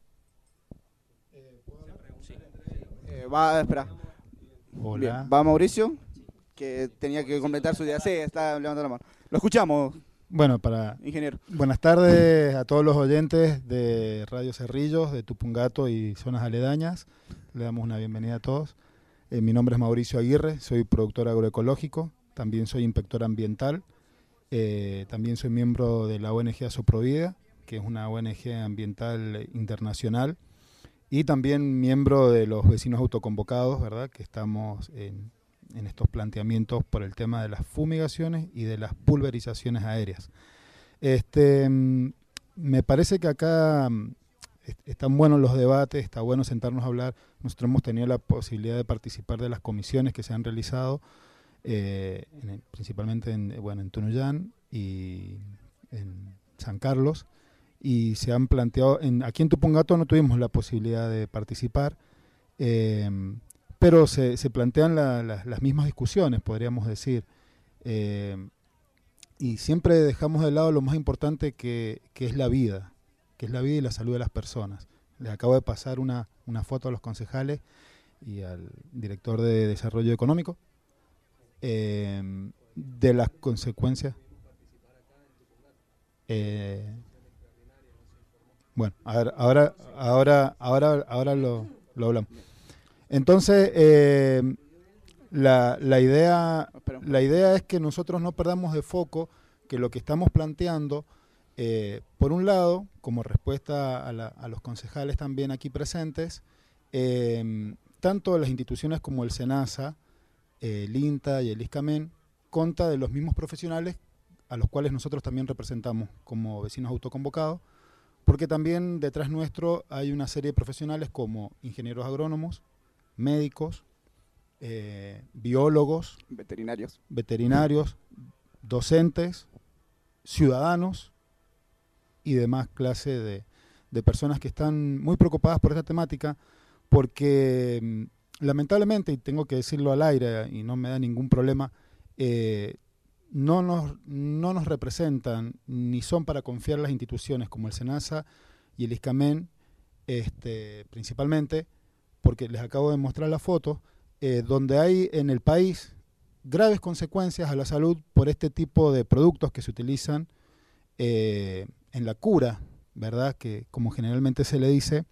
Espera. Hola. Bien, va Mauricio, que tenía que completar su idea. Sí, está levantando la mano. Lo escuchamos, Bueno, ingeniero. buenas tardes a todos los oyentes de Radio Cerrillos, de Tupungato y zonas aledañas. Le damos una bienvenida a todos. Mi nombre es Mauricio Aguirre, soy productor agroecológico, también soy inspector ambiental, también soy miembro de la ONG Asoprovida, que es una ONG ambiental internacional, y también miembro de los vecinos autoconvocados, ¿verdad?, que estamos en estos planteamientos por el tema de las fumigaciones y de las pulverizaciones aéreas. Me parece que acá están buenos los debates, está bueno sentarnos a hablar. Nosotros hemos tenido la posibilidad de participar de las comisiones que se han realizado, principalmente en Tunuyán y en San Carlos, y se han planteado, aquí en Tupungato no tuvimos la posibilidad de participar, pero se plantean las mismas discusiones, podríamos decir, y siempre dejamos de lado lo más importante que es la vida, y la salud de las personas. Les acabo de pasar una foto a los concejales y al director de Desarrollo Económico de las consecuencias. Bueno, ahora lo hablamos. Entonces, la idea es que nosotros no perdamos de foco que lo que estamos planteando, por un lado, como respuesta a los concejales también aquí presentes, tanto las instituciones como el SENASA, el INTA y el ISCAMEN, consta de los mismos profesionales a los cuales nosotros también representamos como vecinos autoconvocados, porque también detrás nuestro hay una serie de profesionales como ingenieros agrónomos, médicos, biólogos, veterinarios, docentes, ciudadanos y demás clase de personas que están muy preocupadas por esta temática, porque lamentablemente, y tengo que decirlo al aire y no me da ningún problema, no nos representan ni son para confiar las instituciones como el SENASA y el ISCAMEN, principalmente, porque les acabo de mostrar la foto, donde hay en el país graves consecuencias a la salud por este tipo de productos que se utilizan en la cura, ¿verdad? Que como generalmente se le dice,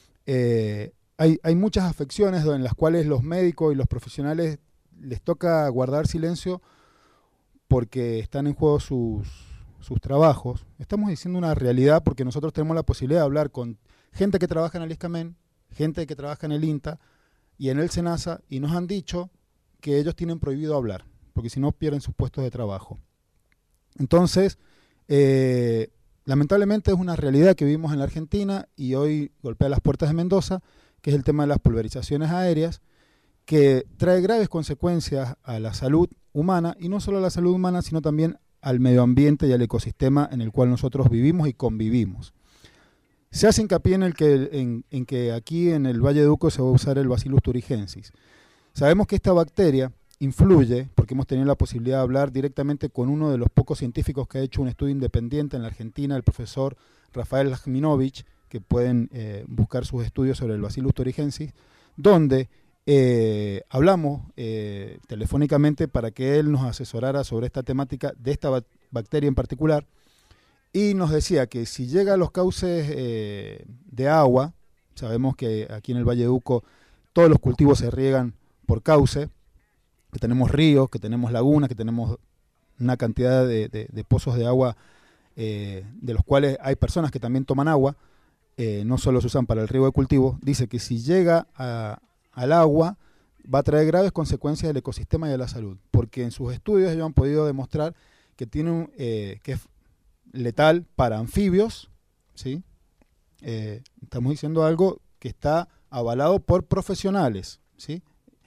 hay muchas afecciones en las cuales los médicos y los profesionales les toca guardar silencio porque están en juego sus trabajos. Estamos diciendo una realidad porque nosotros tenemos la posibilidad de hablar con gente que trabaja en el ISCAMEN, gente que trabaja en el INTA y en el SENASA, y nos han dicho que ellos tienen prohibido hablar, porque si no pierden sus puestos de trabajo. Entonces, lamentablemente es una realidad que vivimos en la Argentina y hoy golpea las puertas de Mendoza, que es el tema de las pulverizaciones aéreas, que trae graves consecuencias a la salud humana, y no solo a la salud humana, sino también al medio ambiente y al ecosistema en el cual nosotros vivimos y convivimos. Se hace hincapié en que aquí en el Valle de Uco se va a usar el Bacillus thuringiensis. Sabemos que esta bacteria influye, porque hemos tenido la posibilidad de hablar directamente con uno de los pocos científicos que ha hecho un estudio independiente en la Argentina, el profesor Rafael Lajminovich, que pueden buscar sus estudios sobre el Bacillus thuringiensis, donde hablamos telefónicamente para que él nos asesorara sobre esta temática de esta bacteria en particular, y nos decía que si llega a los cauces de agua, sabemos que aquí en el Valle de Uco todos los cultivos se riegan por cauce, que tenemos ríos, que tenemos lagunas, que tenemos una cantidad de pozos de agua de los cuales hay personas que también toman agua, no solo se usan para el riego de cultivo. Dice que si llega al agua va a traer graves consecuencias del ecosistema y de la salud, porque en sus estudios ellos han podido demostrar que tiene que es letal para anfibios, ¿sí? Estamos diciendo algo que está avalado por profesionales, ¿sí?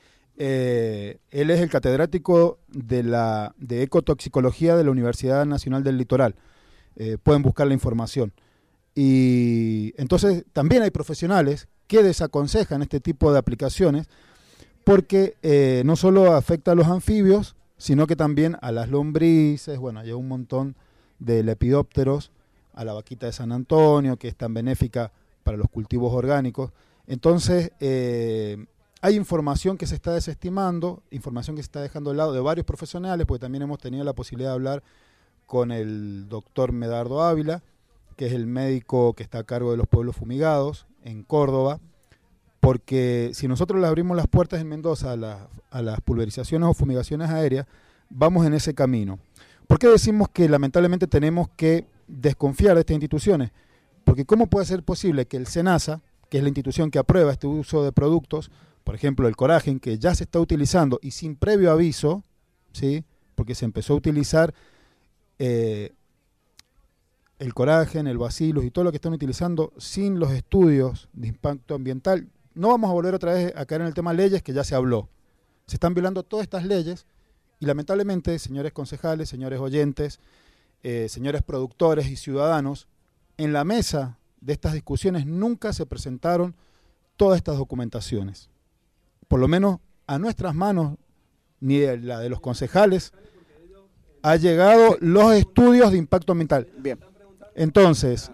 Él es el catedrático de ecotoxicología de la Universidad Nacional del Litoral. Pueden buscar la información. Y entonces también hay profesionales que desaconsejan este tipo de aplicaciones porque no solo afecta a los anfibios, sino que también a las lombrices, bueno, hay un montón de lepidópteros, a la vaquita de San Antonio, que es tan benéfica para los cultivos orgánicos. Entonces, hay información que se está desestimando, información que se está dejando de lado de varios profesionales, porque también hemos tenido la posibilidad de hablar con el doctor Medardo Ávila, que es el médico que está a cargo de los pueblos fumigados en Córdoba, porque si nosotros le abrimos las puertas en Mendoza a las pulverizaciones o fumigaciones aéreas, vamos en ese camino. ¿Por qué decimos que lamentablemente tenemos que desconfiar de estas instituciones? Porque ¿cómo puede ser posible que el SENASA, que es la institución que aprueba este uso de productos, por ejemplo el Coragen, que ya se está utilizando y sin previo aviso, ¿sí? Porque se empezó a utilizar el Coragen, el Bacillus y todo lo que están utilizando sin los estudios de impacto ambiental? No vamos a volver otra vez a caer en el tema leyes, que ya se habló. Se están violando todas estas leyes y lamentablemente, señores concejales, señores oyentes, señores productores y ciudadanos, en la mesa de estas discusiones nunca se presentaron todas estas documentaciones. Por lo menos a nuestras manos, ni la de los concejales, ha llegado los estudios de impacto ambiental. Bien. Entonces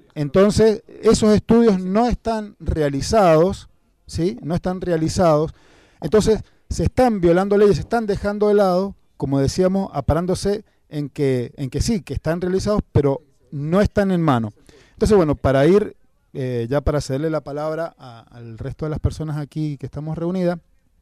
esos estudios no están realizados, ¿sí? No están realizados. Entonces, se están violando leyes, se están dejando de lado, como decíamos, aparándose en que sí, que están realizados, pero no están en mano. Entonces, bueno, para ir, ya para cederle la palabra al resto de las personas aquí que estamos reunidas,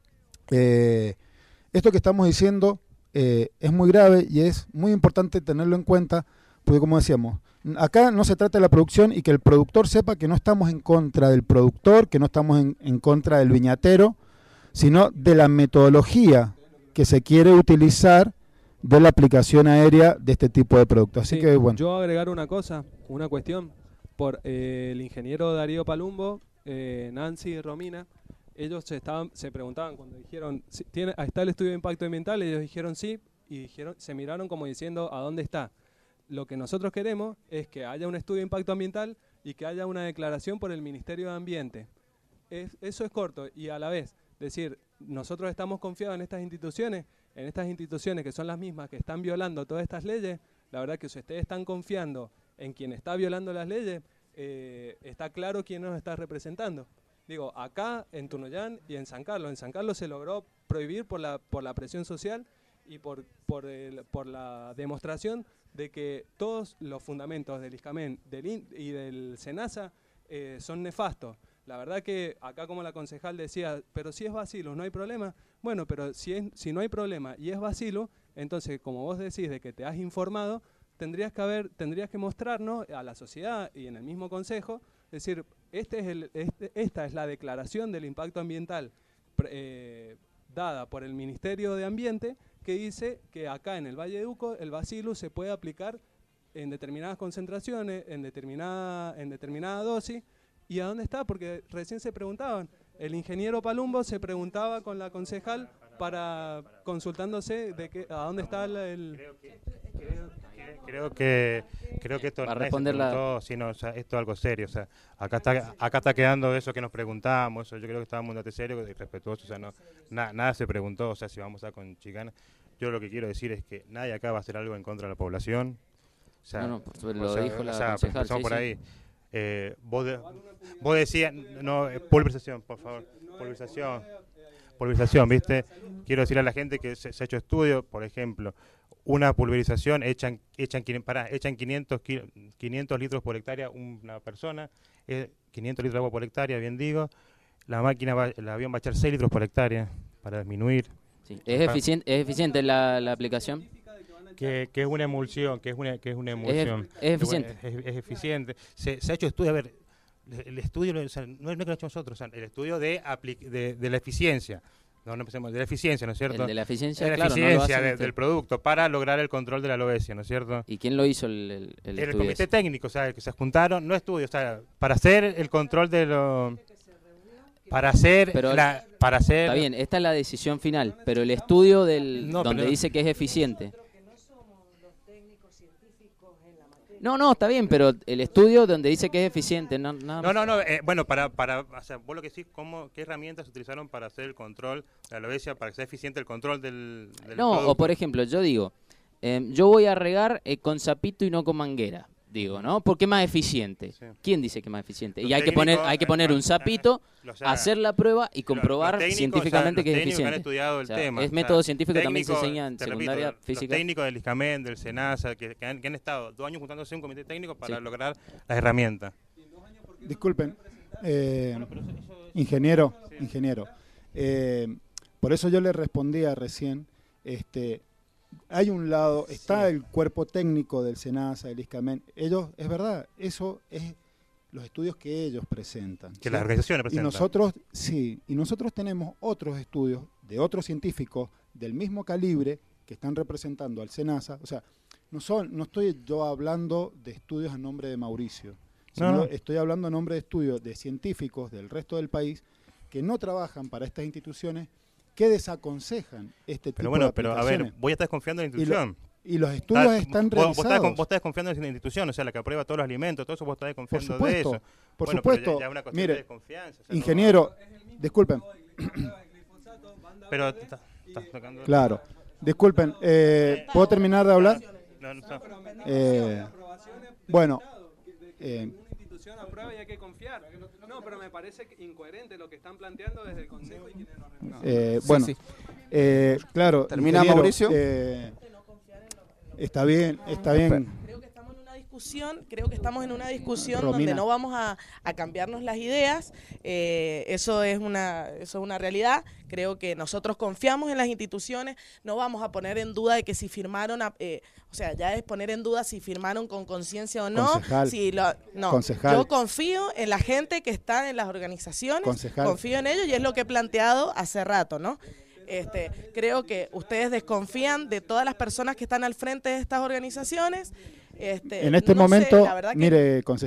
esto que estamos diciendo es muy grave y es muy importante tenerlo en cuenta, porque como decíamos, acá no se trata de la producción y que el productor sepa que no estamos en contra del productor, que no estamos en contra del viñatero, sino de la metodología que se quiere utilizar de la aplicación aérea de este tipo de productos. Así sí, que bueno. Yo agregar una cosa, una cuestión. por el ingeniero Darío Palumbo, Nancy y Romina. Ellos se preguntaban cuando dijeron, ¿está el estudio de impacto ambiental? Ellos dijeron sí, y se miraron como diciendo, ¿a dónde está? Lo que nosotros queremos es que haya un estudio de impacto ambiental y que haya una declaración por el Ministerio de Ambiente. Eso es corto, y a la vez, decir, nosotros estamos confiados en estas instituciones que son las mismas que están violando todas estas leyes. La verdad que si ustedes están confiando en quien está violando las leyes, está claro quién nos está representando. Digo, acá en Tunuyán y en San Carlos se logró prohibir por la presión social y por la demostración de que todos los fundamentos del ISCAMEN y del SENASA son nefastos. La verdad que acá, como la concejal decía, pero si es vacilo, no hay problema. Bueno, pero si no hay problema y es vacilo, entonces, como vos decís de que te has informado, tendrías que mostrarnos a la sociedad y en el mismo consejo, decir, esta es la declaración del impacto ambiental dada por el Ministerio de Ambiente, que dice que acá en el Valle de Uco el bacillus se puede aplicar en determinadas concentraciones, en determinada dosis. ¿Y a dónde está? Porque recién se preguntaban. El ingeniero Palumbo se preguntaba con la concejal consultándose de a dónde está Creo que esto para nadie responder se preguntó, sino, o sea, esto es algo serio. O sea, acá está quedando eso que nos preguntamos. Eso, yo creo que estábamos en un debate serio y respetuoso. O sea, nada se preguntó. O sea, si vamos a estar con chicana. Yo lo que quiero decir es que nadie acá va a hacer algo en contra de la población. O sea, lo dijo la concejal. Empezamos por ahí. Vos decías, pulverización, por favor. Pulverización, ¿viste? Quiero decirle a la gente que se ha hecho estudio, por ejemplo, una pulverización echan 500 litros por hectárea una persona, 500 litros de agua por hectárea, bien digo. El avión va a echar 6 litros por hectárea para disminuir. Sí. ¿Es eficiente la aplicación? Que es una emulsión, Es eficiente. Es eficiente. Se ha hecho estudio, a ver, el estudio, o sea, no es que lo hecho nosotros, o sea, el estudio de la eficiencia. No empecemos, de la eficiencia, ¿no es cierto? El de la eficiencia, la claro, eficiencia no lo del producto para lograr el control de la aloesia, ¿no es cierto? ¿Y quién lo hizo el estudio? El comité técnico, o sea, que se juntaron, no estudios, o sea, para hacer el control de lo... Está bien, esta es la decisión final, pero el estudio donde dice que es eficiente. No, está bien, pero el estudio donde dice que es eficiente, bueno, o sea, vos lo que decís, ¿qué herramientas utilizaron para hacer el control de la aloesia, para que sea eficiente el control del producto? O por ejemplo, yo digo, yo voy a regar con sapito y no con manguera, digo, ¿no? Porque es más eficiente. Sí. ¿Quién dice que es más eficiente? Y hay que poner un sapito, hacer la prueba y comprobar científicamente que es eficiente. Han estudiado el tema. Es método científico, también se enseña en secundaria física. Los técnicos del ISCAMEN, del SENASA, que han estado 2 años juntándose en un comité técnico para lograr las herramientas. Disculpen, ingeniero, por eso yo le respondía recién, hay un lado, está el cuerpo técnico del SENASA, del ISCAMEN, ellos, es verdad, eso es los estudios que ellos presentan. Que las organizaciones presentan. Y nosotros tenemos otros estudios de otros científicos del mismo calibre que están representando al SENASA. O sea, no estoy yo hablando de estudios a nombre de Mauricio, sino estoy hablando a nombre de estudios de científicos del resto del país que no trabajan para estas instituciones, que desaconsejan este tipo de aplicaciones. Pero a ver, voy a estar desconfiando de la institución. Y los estudios están realizados. Vos estás desconfiando de la institución, o sea, la que aprueba todos los alimentos, todo eso vos estás desconfiando de eso. Por supuesto. Ya una cuestión de desconfianza. O sea, ingeniero, disculpen. Pero claro, disculpen, ¿puedo terminar de hablar? Bueno. Aprueba y hay que confiar. No, pero me parece incoherente lo que están planteando desde el Consejo y quienes nos representan. Claro. Termina Mauricio. Está bien. Creo que estamos en una discusión Romina, donde no vamos a cambiarnos las ideas. Eso es una realidad. Creo que nosotros confiamos en las instituciones, no vamos a poner en duda de que si firmaron, ya es poner en duda si firmaron con conciencia o no. Concejal. Yo confío en la gente que está en las organizaciones, confío en ellos y es lo que he planteado hace rato, ¿no? Creo que ustedes desconfían de todas las personas que están al frente de estas organizaciones. En este momento, mire, concejal,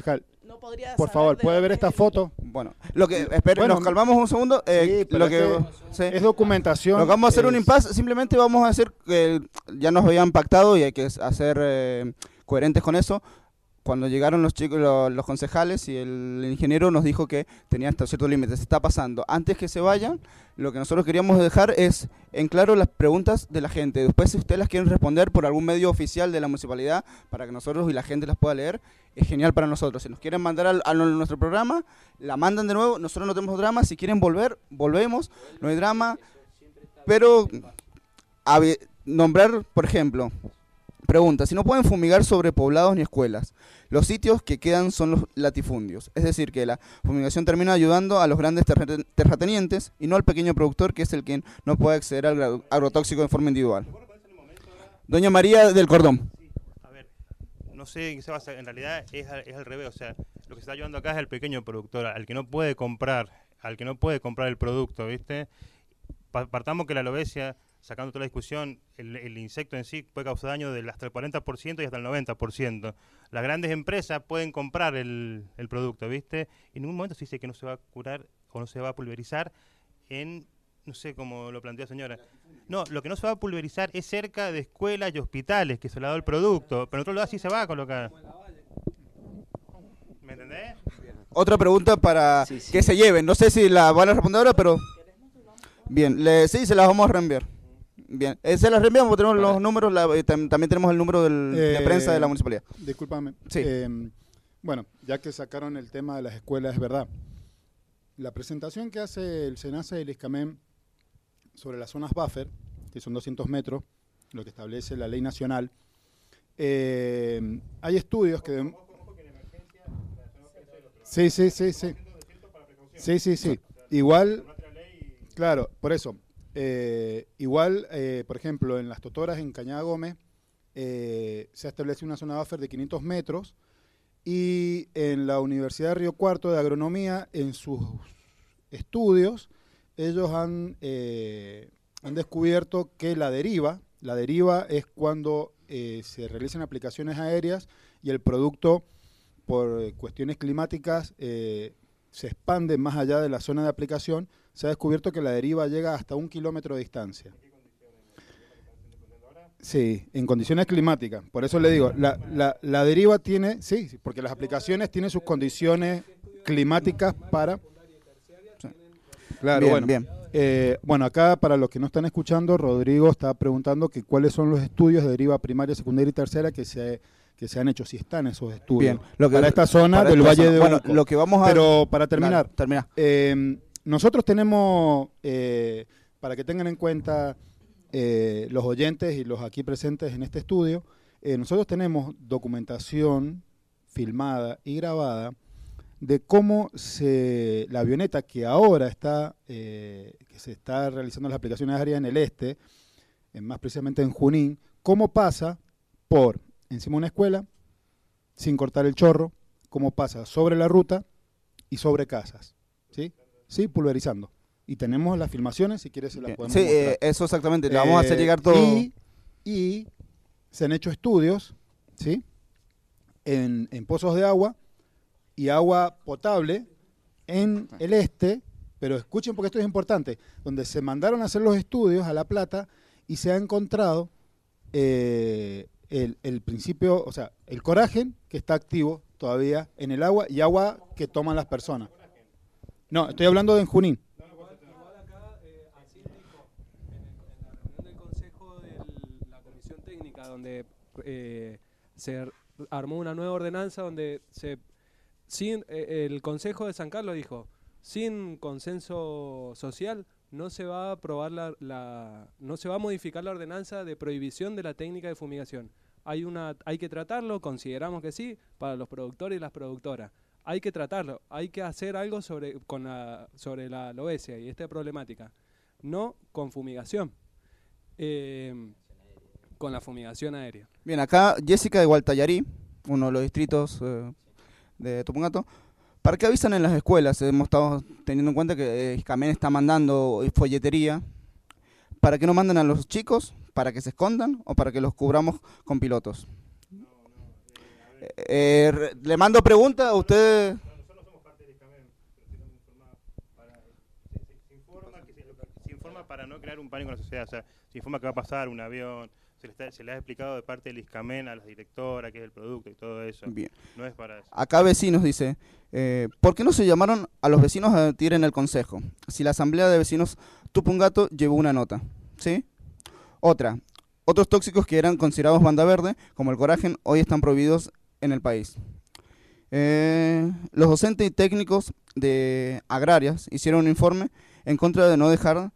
no podría Por saber favor, de ¿puede ver dónde esta es el- foto? Bueno, lo que espere, Bueno, nos calmamos un segundo. Sí, pero Lo que sí. es documentación. Lo que vamos a hacer un es- impasse, simplemente vamos a hacer que ya nos habían pactado y hay que hacer coherentes con eso. Cuando llegaron los chicos, los concejales y el ingeniero nos dijo que tenía hasta cierto límite. Se está pasando. Antes que se vayan, lo que nosotros queríamos dejar es en claro las preguntas de la gente. Después, si ustedes las quieren responder por algún medio oficial de la municipalidad para que nosotros y la gente las pueda leer, es genial para nosotros. Si nos quieren mandar a nuestro programa, la mandan de nuevo. Nosotros no tenemos drama. Si quieren volver, volvemos. No hay drama. Pero nombrar, por ejemplo, pregunta, si no pueden fumigar sobre poblados ni escuelas, los sitios que quedan son los latifundios. Es decir, que la fumigación termina ayudando a los grandes terratenientes y no al pequeño productor, que es el que no puede acceder al agrotóxico de forma individual. Doña María del Cordón. A ver, no sé en qué se basa, en realidad es al revés, o sea, lo que se está ayudando acá es al pequeño productor, al que no puede comprar el producto, ¿viste? Partamos que la alobesia, sacando toda la discusión, el insecto en sí puede causar daño hasta el 40% y hasta el 90%. Las grandes empresas pueden comprar el producto, ¿viste? Y en ningún momento se dice que no se va a curar o no se va a pulverizar en, no sé cómo lo planteó la señora. No, lo que no se va a pulverizar es cerca de escuelas y hospitales que se le ha dado el producto, pero en otro lado sí se va a colocar. ¿Me entendés? Otra pregunta para Sí, sí. que se lleven. No sé si la van a responder ahora, pero... Bien, sí, se las vamos a reenviar. Bien, se las reenviamos porque tenemos los números, también tenemos el número de prensa de la municipalidad. Discúlpame. Sí. Bueno, ya que sacaron el tema de las escuelas, es verdad. La presentación que hace el SENASA y el ISCAMEN sobre las zonas buffer, que son 200 metros, lo que establece la ley nacional, hay estudios que... Sí. Sí. Igual, claro, por eso. Igual, por ejemplo, en las totoras en Cañada Gómez se ha establecido una zona buffer de 500 metros y en la Universidad de Río Cuarto de Agronomía, en sus estudios, ellos han descubierto que la deriva es cuando se realizan aplicaciones aéreas y el producto, por cuestiones climáticas, se expande más allá de la zona de aplicación. Se ha descubierto que la deriva llega hasta 1 kilómetro de distancia. Sí, en condiciones climáticas. Por eso le digo, la deriva tiene, sí, porque las aplicaciones tienen sus condiciones climáticas para... Claro, Bien, bueno. bien. Bueno, acá para los que no están escuchando, Rodrigo está preguntando que cuáles son los estudios de deriva primaria, secundaria y tercera que se han hecho, si están esos estudios. Bien, para esta zona para del esta Valle zona. de Bueno, Unco. lo que vamos a... Pero para terminar, Dale, termina. nosotros tenemos, para que tengan en cuenta los oyentes y los aquí presentes en este estudio, nosotros tenemos documentación filmada y grabada de cómo la avioneta que ahora está, que se está realizando las aplicaciones aéreas en el este, más precisamente en Junín, cómo pasa por encima de una escuela, sin cortar el chorro, cómo pasa sobre la ruta y sobre casas, ¿sí? Sí, pulverizando. Y tenemos las filmaciones, si quieres se las podemos Sí, mostrar. eso exactamente, le vamos a hacer llegar todo. Y se han hecho estudios, ¿sí? En pozos de agua y agua potable en el este, pero escuchen porque esto es importante, donde se mandaron a hacer los estudios a La Plata y se ha encontrado el principio, o sea, el coragen que está activo todavía en el agua y agua que toman las personas. No, estoy hablando de Junín. Igual acá, así dijo, en la reunión del consejo de la comisión técnica, donde se armó una nueva ordenanza donde el consejo de San Carlos dijo, sin consenso social no se va a aprobar no se va a modificar la ordenanza de prohibición de la técnica de fumigación. Hay que tratarlo, consideramos que sí, para los productores y las productoras. Hay que tratarlo, hay que hacer algo sobre la aloesia y esta problemática. No con fumigación, con la fumigación aérea. Bien, acá Jessica de Gualtallarí, uno de los distritos de Tupungato. ¿Para qué avisan en las escuelas? Hemos estado teniendo en cuenta que ISCAMEN está mandando folletería. ¿Para qué no mandan a los chicos? ¿Para que se escondan o para que los cubramos con pilotos? Le mando preguntas a ustedes. Se informa para no crear un pánico en la sociedad, o sea, se informa que va a pasar un avión, se le ha explicado de parte del ISCAMEN a la directora qué es el producto y todo eso. Bien. No es para eso. Acá vecinos dice, ¿por qué no se llamaron a los vecinos a debatir en el consejo? Si la asamblea de vecinos Tupungato llevó una nota, ¿sí? Otra, otros tóxicos que eran considerados banda verde, como el coraje, hoy están prohibidos en el país. Los docentes y técnicos de agrarias hicieron un informe en contra de no dejar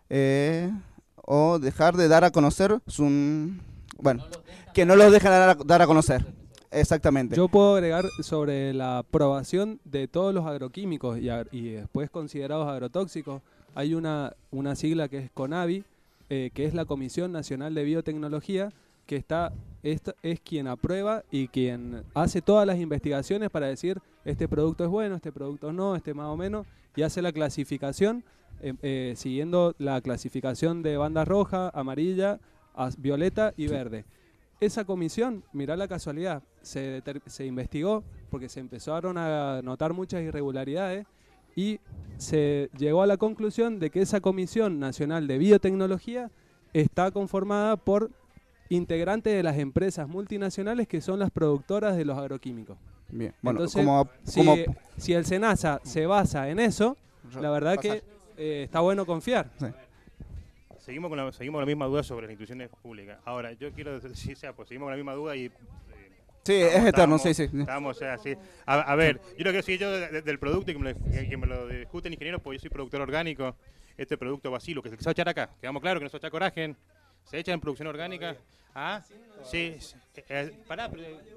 o dejar de dar a conocer que no los dejan dar a conocer. Exactamente. Yo puedo agregar sobre la aprobación de todos los agroquímicos y después considerados agrotóxicos. Hay una sigla que es CONABI, que es la Comisión Nacional de Biotecnología, que es quien aprueba y quien hace todas las investigaciones para decir este producto es bueno, este producto no, este más o menos, y hace la clasificación siguiendo la clasificación de banda roja, amarilla, violeta y verde. Esa comisión, mirá la casualidad, se investigó porque se empezaron a notar muchas irregularidades y se llegó a la conclusión de que esa Comisión Nacional de Biotecnología está conformada por integrantes de las empresas multinacionales que son las productoras de los agroquímicos. Bien, bueno, entonces, si el SENASA se basa en eso, la verdad que está bueno confiar. Sí. Seguimos con la misma duda sobre las instituciones públicas. Ahora, yo quiero decir, pues seguimos con la misma duda y... sí, es eterno, sí. Estamos, así. A ver, yo lo que decir yo del producto y que me lo discuten ingenieros, porque yo soy productor orgánico. Este producto Bacilo, que se va a echar acá, quedamos claros que no se echa coraje, se echa en producción orgánica. Ah, sí. Pará,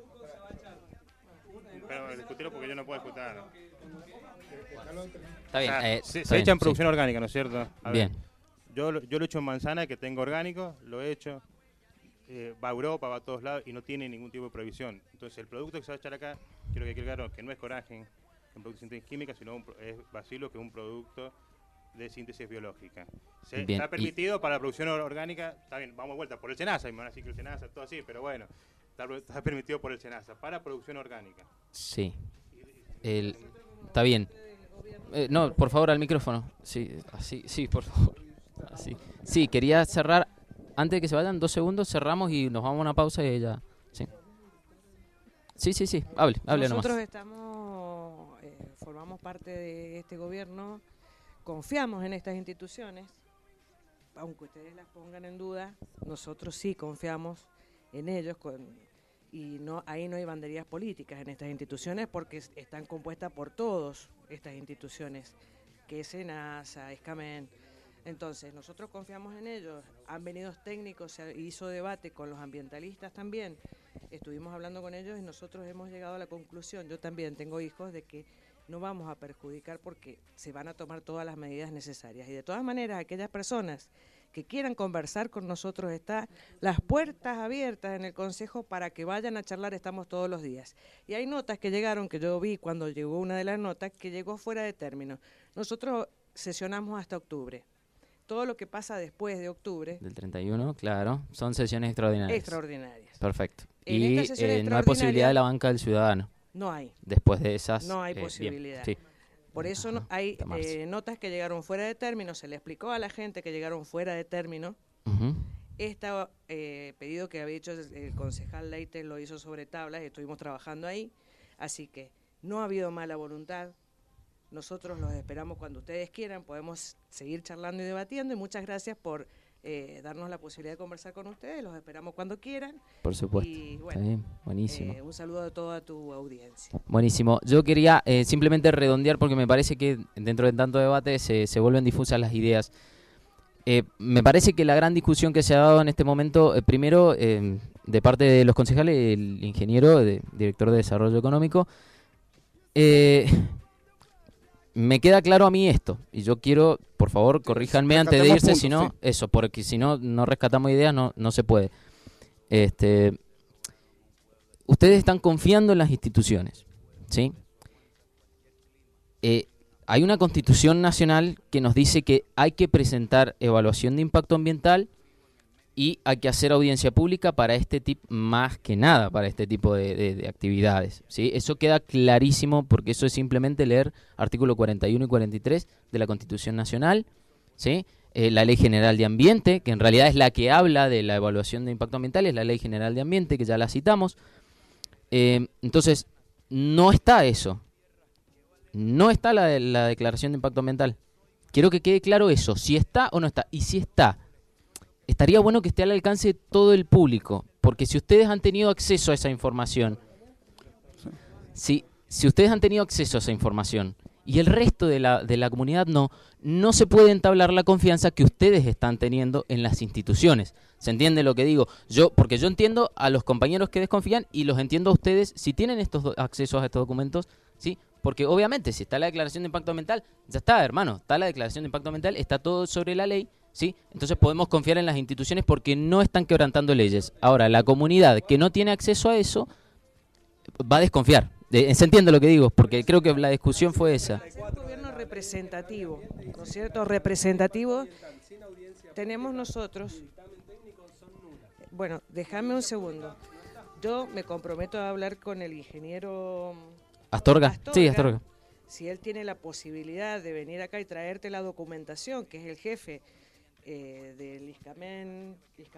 pero discutirlo porque yo no puedo discutir. Está bien. O sea, se está echa bien, en producción orgánica, ¿no es cierto? A bien. ver, yo lo he hecho en manzana, que tengo orgánico, lo he hecho, va a Europa, va a todos lados y no tiene ningún tipo de prohibición. Entonces el producto que se va a echar acá, quiero que quede claro que no es coraje, un producto de síntesis química, sino es Bacilo, que es un producto de síntesis biológica. Está permitido para la producción orgánica, está bien, vamos de vuelta, por el SENASA, y me van a decir que el SENASA, todo así, pero bueno, está permitido por el SENASA, para producción orgánica. Sí. Está bien. No, por favor, al micrófono. Sí, así, sí, por favor. Así. Sí, quería cerrar, antes de que se vayan, 2 segundos, cerramos y nos vamos a una pausa y ya. Sí, hable Nosotros nomás. formamos parte de este gobierno, confiamos en estas instituciones, aunque ustedes las pongan en duda, nosotros sí confiamos en ellos y ahí no hay banderías políticas en estas instituciones porque están compuestas por todas estas instituciones, que es SENASA, ISCAMEN. Entonces, nosotros confiamos en ellos, han venido técnicos, se hizo debate con los ambientalistas también, estuvimos hablando con ellos y nosotros hemos llegado a la conclusión, yo también tengo hijos, de que no vamos a perjudicar porque se van a tomar todas las medidas necesarias. Y de todas maneras, aquellas personas que quieran conversar con nosotros, están las puertas abiertas en el Consejo para que vayan a charlar, estamos todos los días. Y hay notas que llegaron, que yo vi cuando llegó una de las notas, que llegó fuera de término. Nosotros sesionamos hasta octubre. Todo lo que pasa después de octubre... Del 31, claro, son sesiones extraordinarias. Extraordinarias. Perfecto. En y esta sesión no hay posibilidad de la banca del ciudadano. No hay. Después de esas... No hay posibilidad. Bien, sí. Por eso hay notas que llegaron fuera de término, se le explicó a la gente que llegaron fuera de término. Este pedido que había hecho el concejal Leite lo hizo sobre tablas y estuvimos trabajando ahí, así que no ha habido mala voluntad. Nosotros los esperamos cuando ustedes quieran, podemos seguir charlando y debatiendo y muchas gracias por darnos la posibilidad de conversar con ustedes, los esperamos cuando quieran. Por supuesto, y, bueno, está bien, buenísimo. Un saludo a toda tu audiencia. Buenísimo, yo quería simplemente redondear porque me parece que dentro de tanto debate se vuelven difusas las ideas. Me parece que la gran discusión que se ha dado en este momento, primero de parte de los concejales, el ingeniero, director de Desarrollo Económico, me queda claro a mí esto, y yo quiero, por favor, corríjanme antes de irse, si no, eso, porque si no rescatamos ideas, no se puede. Ustedes están confiando en las instituciones, ¿sí? Hay una Constitución Nacional que nos dice que hay que presentar evaluación de impacto ambiental y hay que hacer audiencia pública para este tipo, más que nada para este tipo de actividades, ¿sí? Eso queda clarísimo porque eso es simplemente leer artículo 41 y 43 de la Constitución Nacional, ¿sí? La Ley General de Ambiente, que en realidad es la que habla de la evaluación de impacto ambiental, es la Ley General de Ambiente, que ya la citamos. Entonces, no está eso. No está la declaración de impacto ambiental. Quiero que quede claro eso, si está o no está. Y si está, estaría bueno que esté al alcance de todo el público, porque si ustedes han tenido acceso a esa información, si ustedes han tenido acceso a esa información y el resto de la comunidad no se puede entablar la confianza que ustedes están teniendo en las instituciones. ¿Se entiende lo que digo? Porque yo entiendo a los compañeros que desconfían y los entiendo a ustedes si tienen accesos a estos documentos, ¿sí? Porque obviamente si está la declaración de impacto ambiental, ya está, hermano, está la declaración de impacto ambiental, está todo sobre la ley, ¿sí? Entonces podemos confiar en las instituciones porque no están quebrantando leyes. Ahora, la comunidad que no tiene acceso a eso va a desconfiar. ¿Se entiende lo que digo? Porque creo que la discusión fue esa. Un gobierno representativo, ¿no es cierto? Representativo tenemos nosotros. Bueno, déjame un segundo. Yo me comprometo a hablar con el ingeniero ¿Astorga? Sí, Astorga. Si él tiene la posibilidad de venir acá y traerte la documentación, que es el jefe del ISCAMEN,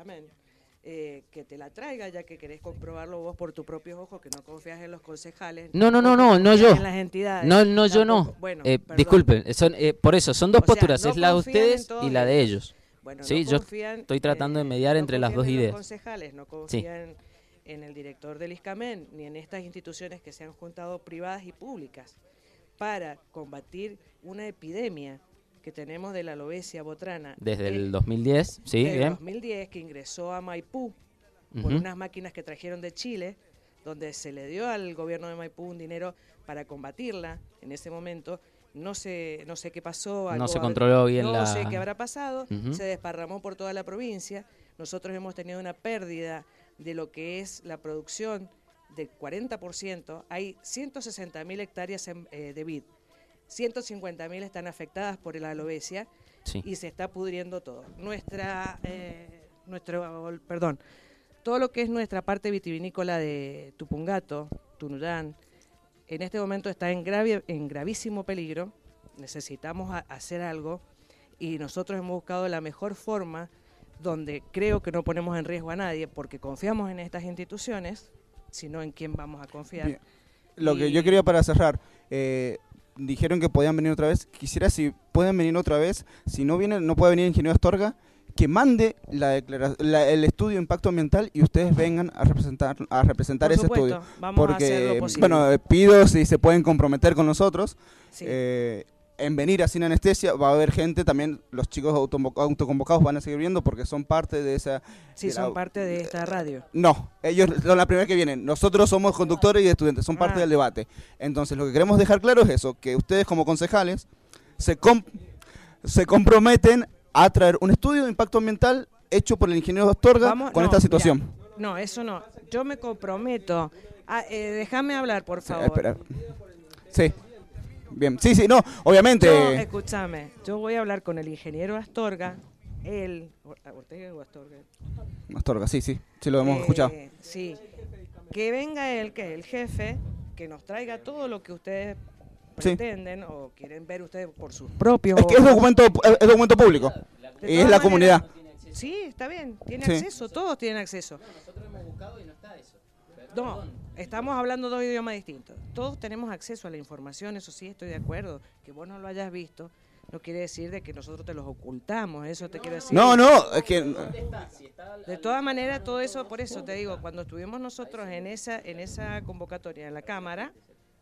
que te la traiga, ya que querés comprobarlo vos por tus propios ojos, que no confías en los concejales. No yo. En las entidades. No, yo no. Bueno, disculpen, por eso, son dos posturas, no es la de ustedes todos y la de ellos. Bueno, sí, no yo confían, estoy tratando de mediar entre las dos ideas. Los concejales no confían en el director del ISCAMEN, ni en estas instituciones que se han juntado privadas y públicas para combatir una epidemia que tenemos de la alopecia botrana. Desde el 2010, sí, desde bien. el 2010, que ingresó a Maipú por unas máquinas que trajeron de Chile, donde se le dio al gobierno de Maipú un dinero para combatirla en ese momento. No sé qué pasó. No se controló bien no sé qué habrá pasado. Se desparramó por toda la provincia. Nosotros hemos tenido una pérdida de lo que es la producción del 40%. Hay 160.000 hectáreas de vid. 150.000 están afectadas por la alopecia y se está pudriendo todo. Todo lo que es nuestra parte vitivinícola de Tupungato, Tunuyán, en este momento está en gravísimo peligro. Necesitamos hacer algo y nosotros hemos buscado la mejor forma donde creo que no ponemos en riesgo a nadie porque confiamos en estas instituciones, sino en quién vamos a confiar. Bien. Lo que yo quería para cerrar, dijeron que podían venir otra vez. Quisiera si pueden venir otra vez. Si no vienen, no puede venir el ingeniero Astorga, que mande el estudio de impacto ambiental y ustedes vengan a representar ese estudio. Vamos a hacer lo posible. Bueno, pido si se pueden comprometer con nosotros. Sí. En venir a Sin Anestesia va a haber gente, también los chicos autoconvocados van a seguir viendo porque son parte de esa... Sí, son parte de esta radio. No, ellos son la primera que vienen. Nosotros somos conductores y estudiantes, son parte del debate. Entonces lo que queremos dejar claro es eso, que ustedes como concejales se comprometen a traer un estudio de impacto ambiental hecho por el ingeniero Astorga con esta situación. Mira, no, eso no. Yo me comprometo. Déjame hablar, por favor. Espera. Sí. Bien, sí, no, obviamente. Escúchame, yo voy a hablar con el ingeniero Astorga, ¿Ortega o Astorga? Astorga, sí, lo hemos escuchado. Sí, que venga él, que es el jefe, que nos traiga todo lo que ustedes pretenden o quieren ver ustedes por sus propios... Es que es documento público, y es la comunidad. Sí, está bien, tiene acceso, todos tienen acceso. Nosotros hemos buscado y no está eso. No, estamos hablando dos idiomas distintos. Todos tenemos acceso a la información, eso sí, estoy de acuerdo. Que vos no lo hayas visto no quiere decir de que nosotros te los ocultamos, eso te quiero decir. No, es que... De todas maneras, todo eso, por eso te digo, cuando estuvimos nosotros en esa convocatoria en la Cámara...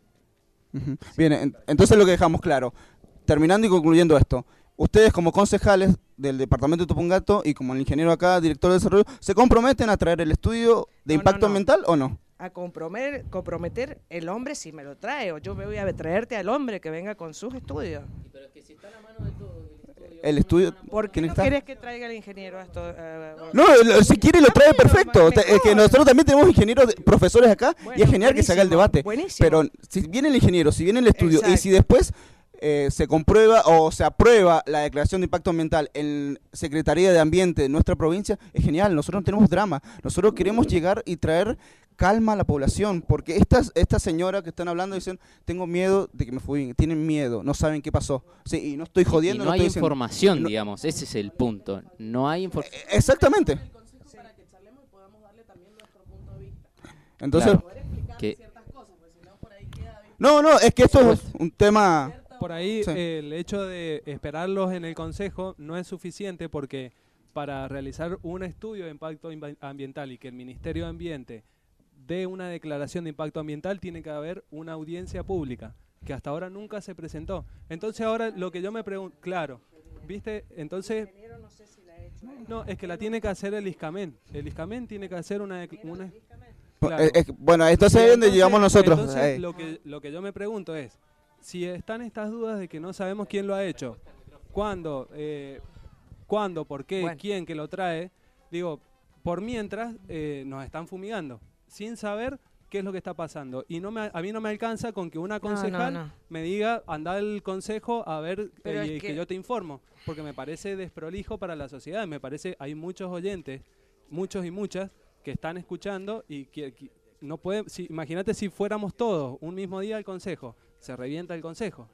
Bien, entonces lo que dejamos claro, terminando y concluyendo esto, ustedes como concejales del departamento de Tupungato y como el ingeniero acá, director de desarrollo, ¿se comprometen a traer el estudio de impacto ambiental o no? A comprometer el hombre si me lo trae, o yo me voy a traerte al hombre que venga con sus estudios. Pero es que si está a la mano de todo el estudio... ¿Por qué no querés que traiga el ingeniero esto? No, si quiere lo trae perfecto. Es que nosotros también tenemos ingenieros, profesores acá, y es genial que se haga el debate. Buenísimo. Pero si viene el ingeniero, si viene el estudio, y si después se comprueba o se aprueba la declaración de impacto ambiental en Secretaría de Ambiente de nuestra provincia, es genial. Nosotros no tenemos drama. Nosotros queremos llegar y traer calma a la población, porque esta señora que están hablando dicen, tengo miedo de que me fui, tienen miedo, no saben qué pasó. Sí, y no estoy jodiendo. Y no hay estoy información, no, digamos, ese es el punto. No hay información. Exactamente. Entonces, Que no, es que esto es un tema... Por ahí Sí. el hecho de esperarlos en el Consejo no es suficiente porque para realizar un estudio de impacto ambiental y que el Ministerio de Ambiente dé una declaración de impacto ambiental tiene que haber una audiencia pública que hasta ahora nunca se presentó. Entonces ahora lo que yo me pregunto, claro, ¿viste? Entonces... No, es que la tiene que hacer el ISCAMEN. El ISCAMEN tiene que hacer una claro. Bueno, entonces ahí es donde llegamos nosotros. Entonces, lo que yo me pregunto es, si están estas dudas de que no sabemos quién lo ha hecho, cuándo, por qué, Bueno. quién que lo trae, digo, por mientras nos están fumigando, sin saber qué es lo que está pasando. Y a mí no me alcanza con que una concejal no. me diga, anda al consejo a ver Pero y es que que yo te informo, porque me parece desprolijo para la sociedad. Me parece, hay muchos oyentes, muchos y muchas, que están escuchando y que no pueden, imagínate si fuéramos todos un mismo día al consejo, se revienta el consejo.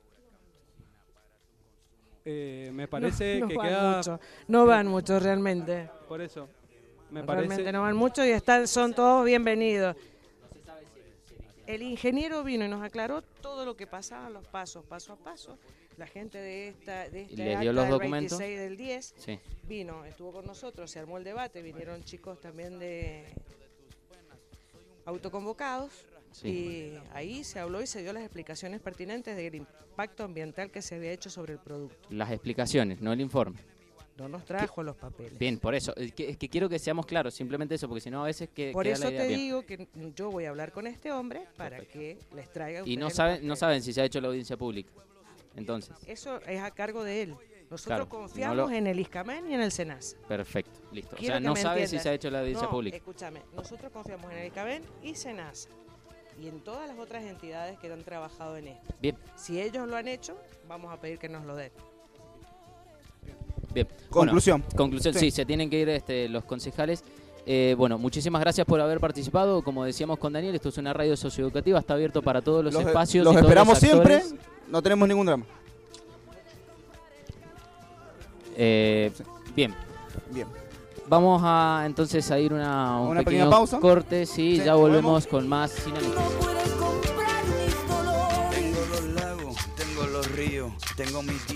Me parece no que van queda... mucho, no van mucho realmente. Por eso, me Realmente parece... no van mucho y son todos bienvenidos. El ingeniero vino y nos aclaró todo lo que pasaba, los pasos, paso a paso. La gente de este ¿Les dio acta los del documentos? 26 del 10 Sí. vino, estuvo con nosotros, se armó el debate, vinieron chicos también de autoconvocados Sí. y ahí se habló y se dio las explicaciones pertinentes del impacto ambiental que se había hecho sobre el producto. Las explicaciones, no el informe. No nos trajo los papeles. Bien, por eso. Es que quiero que seamos claros, simplemente eso, porque si no a veces Por queda eso la idea te bien. digo que yo voy a hablar con este hombre para que les traiga a Y ustedes no los saben si se ha hecho la audiencia pública. Entonces, Eso es a cargo de él. Nosotros Claro, confiamos no lo- en el ISCAMEN y en el SENASA. perfecto, listo. O Quiero sea, que no me sabe si entiendas. se ha hecho la audiencia No, pública. escúchame, nosotros confiamos en el ISCAMEN y SENASA y en todas las otras entidades que han trabajado en esto. Bien, Si ellos lo han hecho, vamos a pedir que nos lo den. bien. Conclusión. Bueno, conclusión, sí, se tienen que ir los concejales. Bueno, muchísimas gracias por haber participado. Como decíamos con Daniel, esto es una radio socioeducativa, está abierto para todos los espacios. Los y todos esperamos los siempre, actores. no tenemos ningún drama. Bien, Bien. vamos a entonces a ir un Una pequeño pequeña pausa. corte, sí, Sí, ya volvemos volvemos. con más Sin Anestesia. Tengo los lagos, tengo los ríos, tengo mi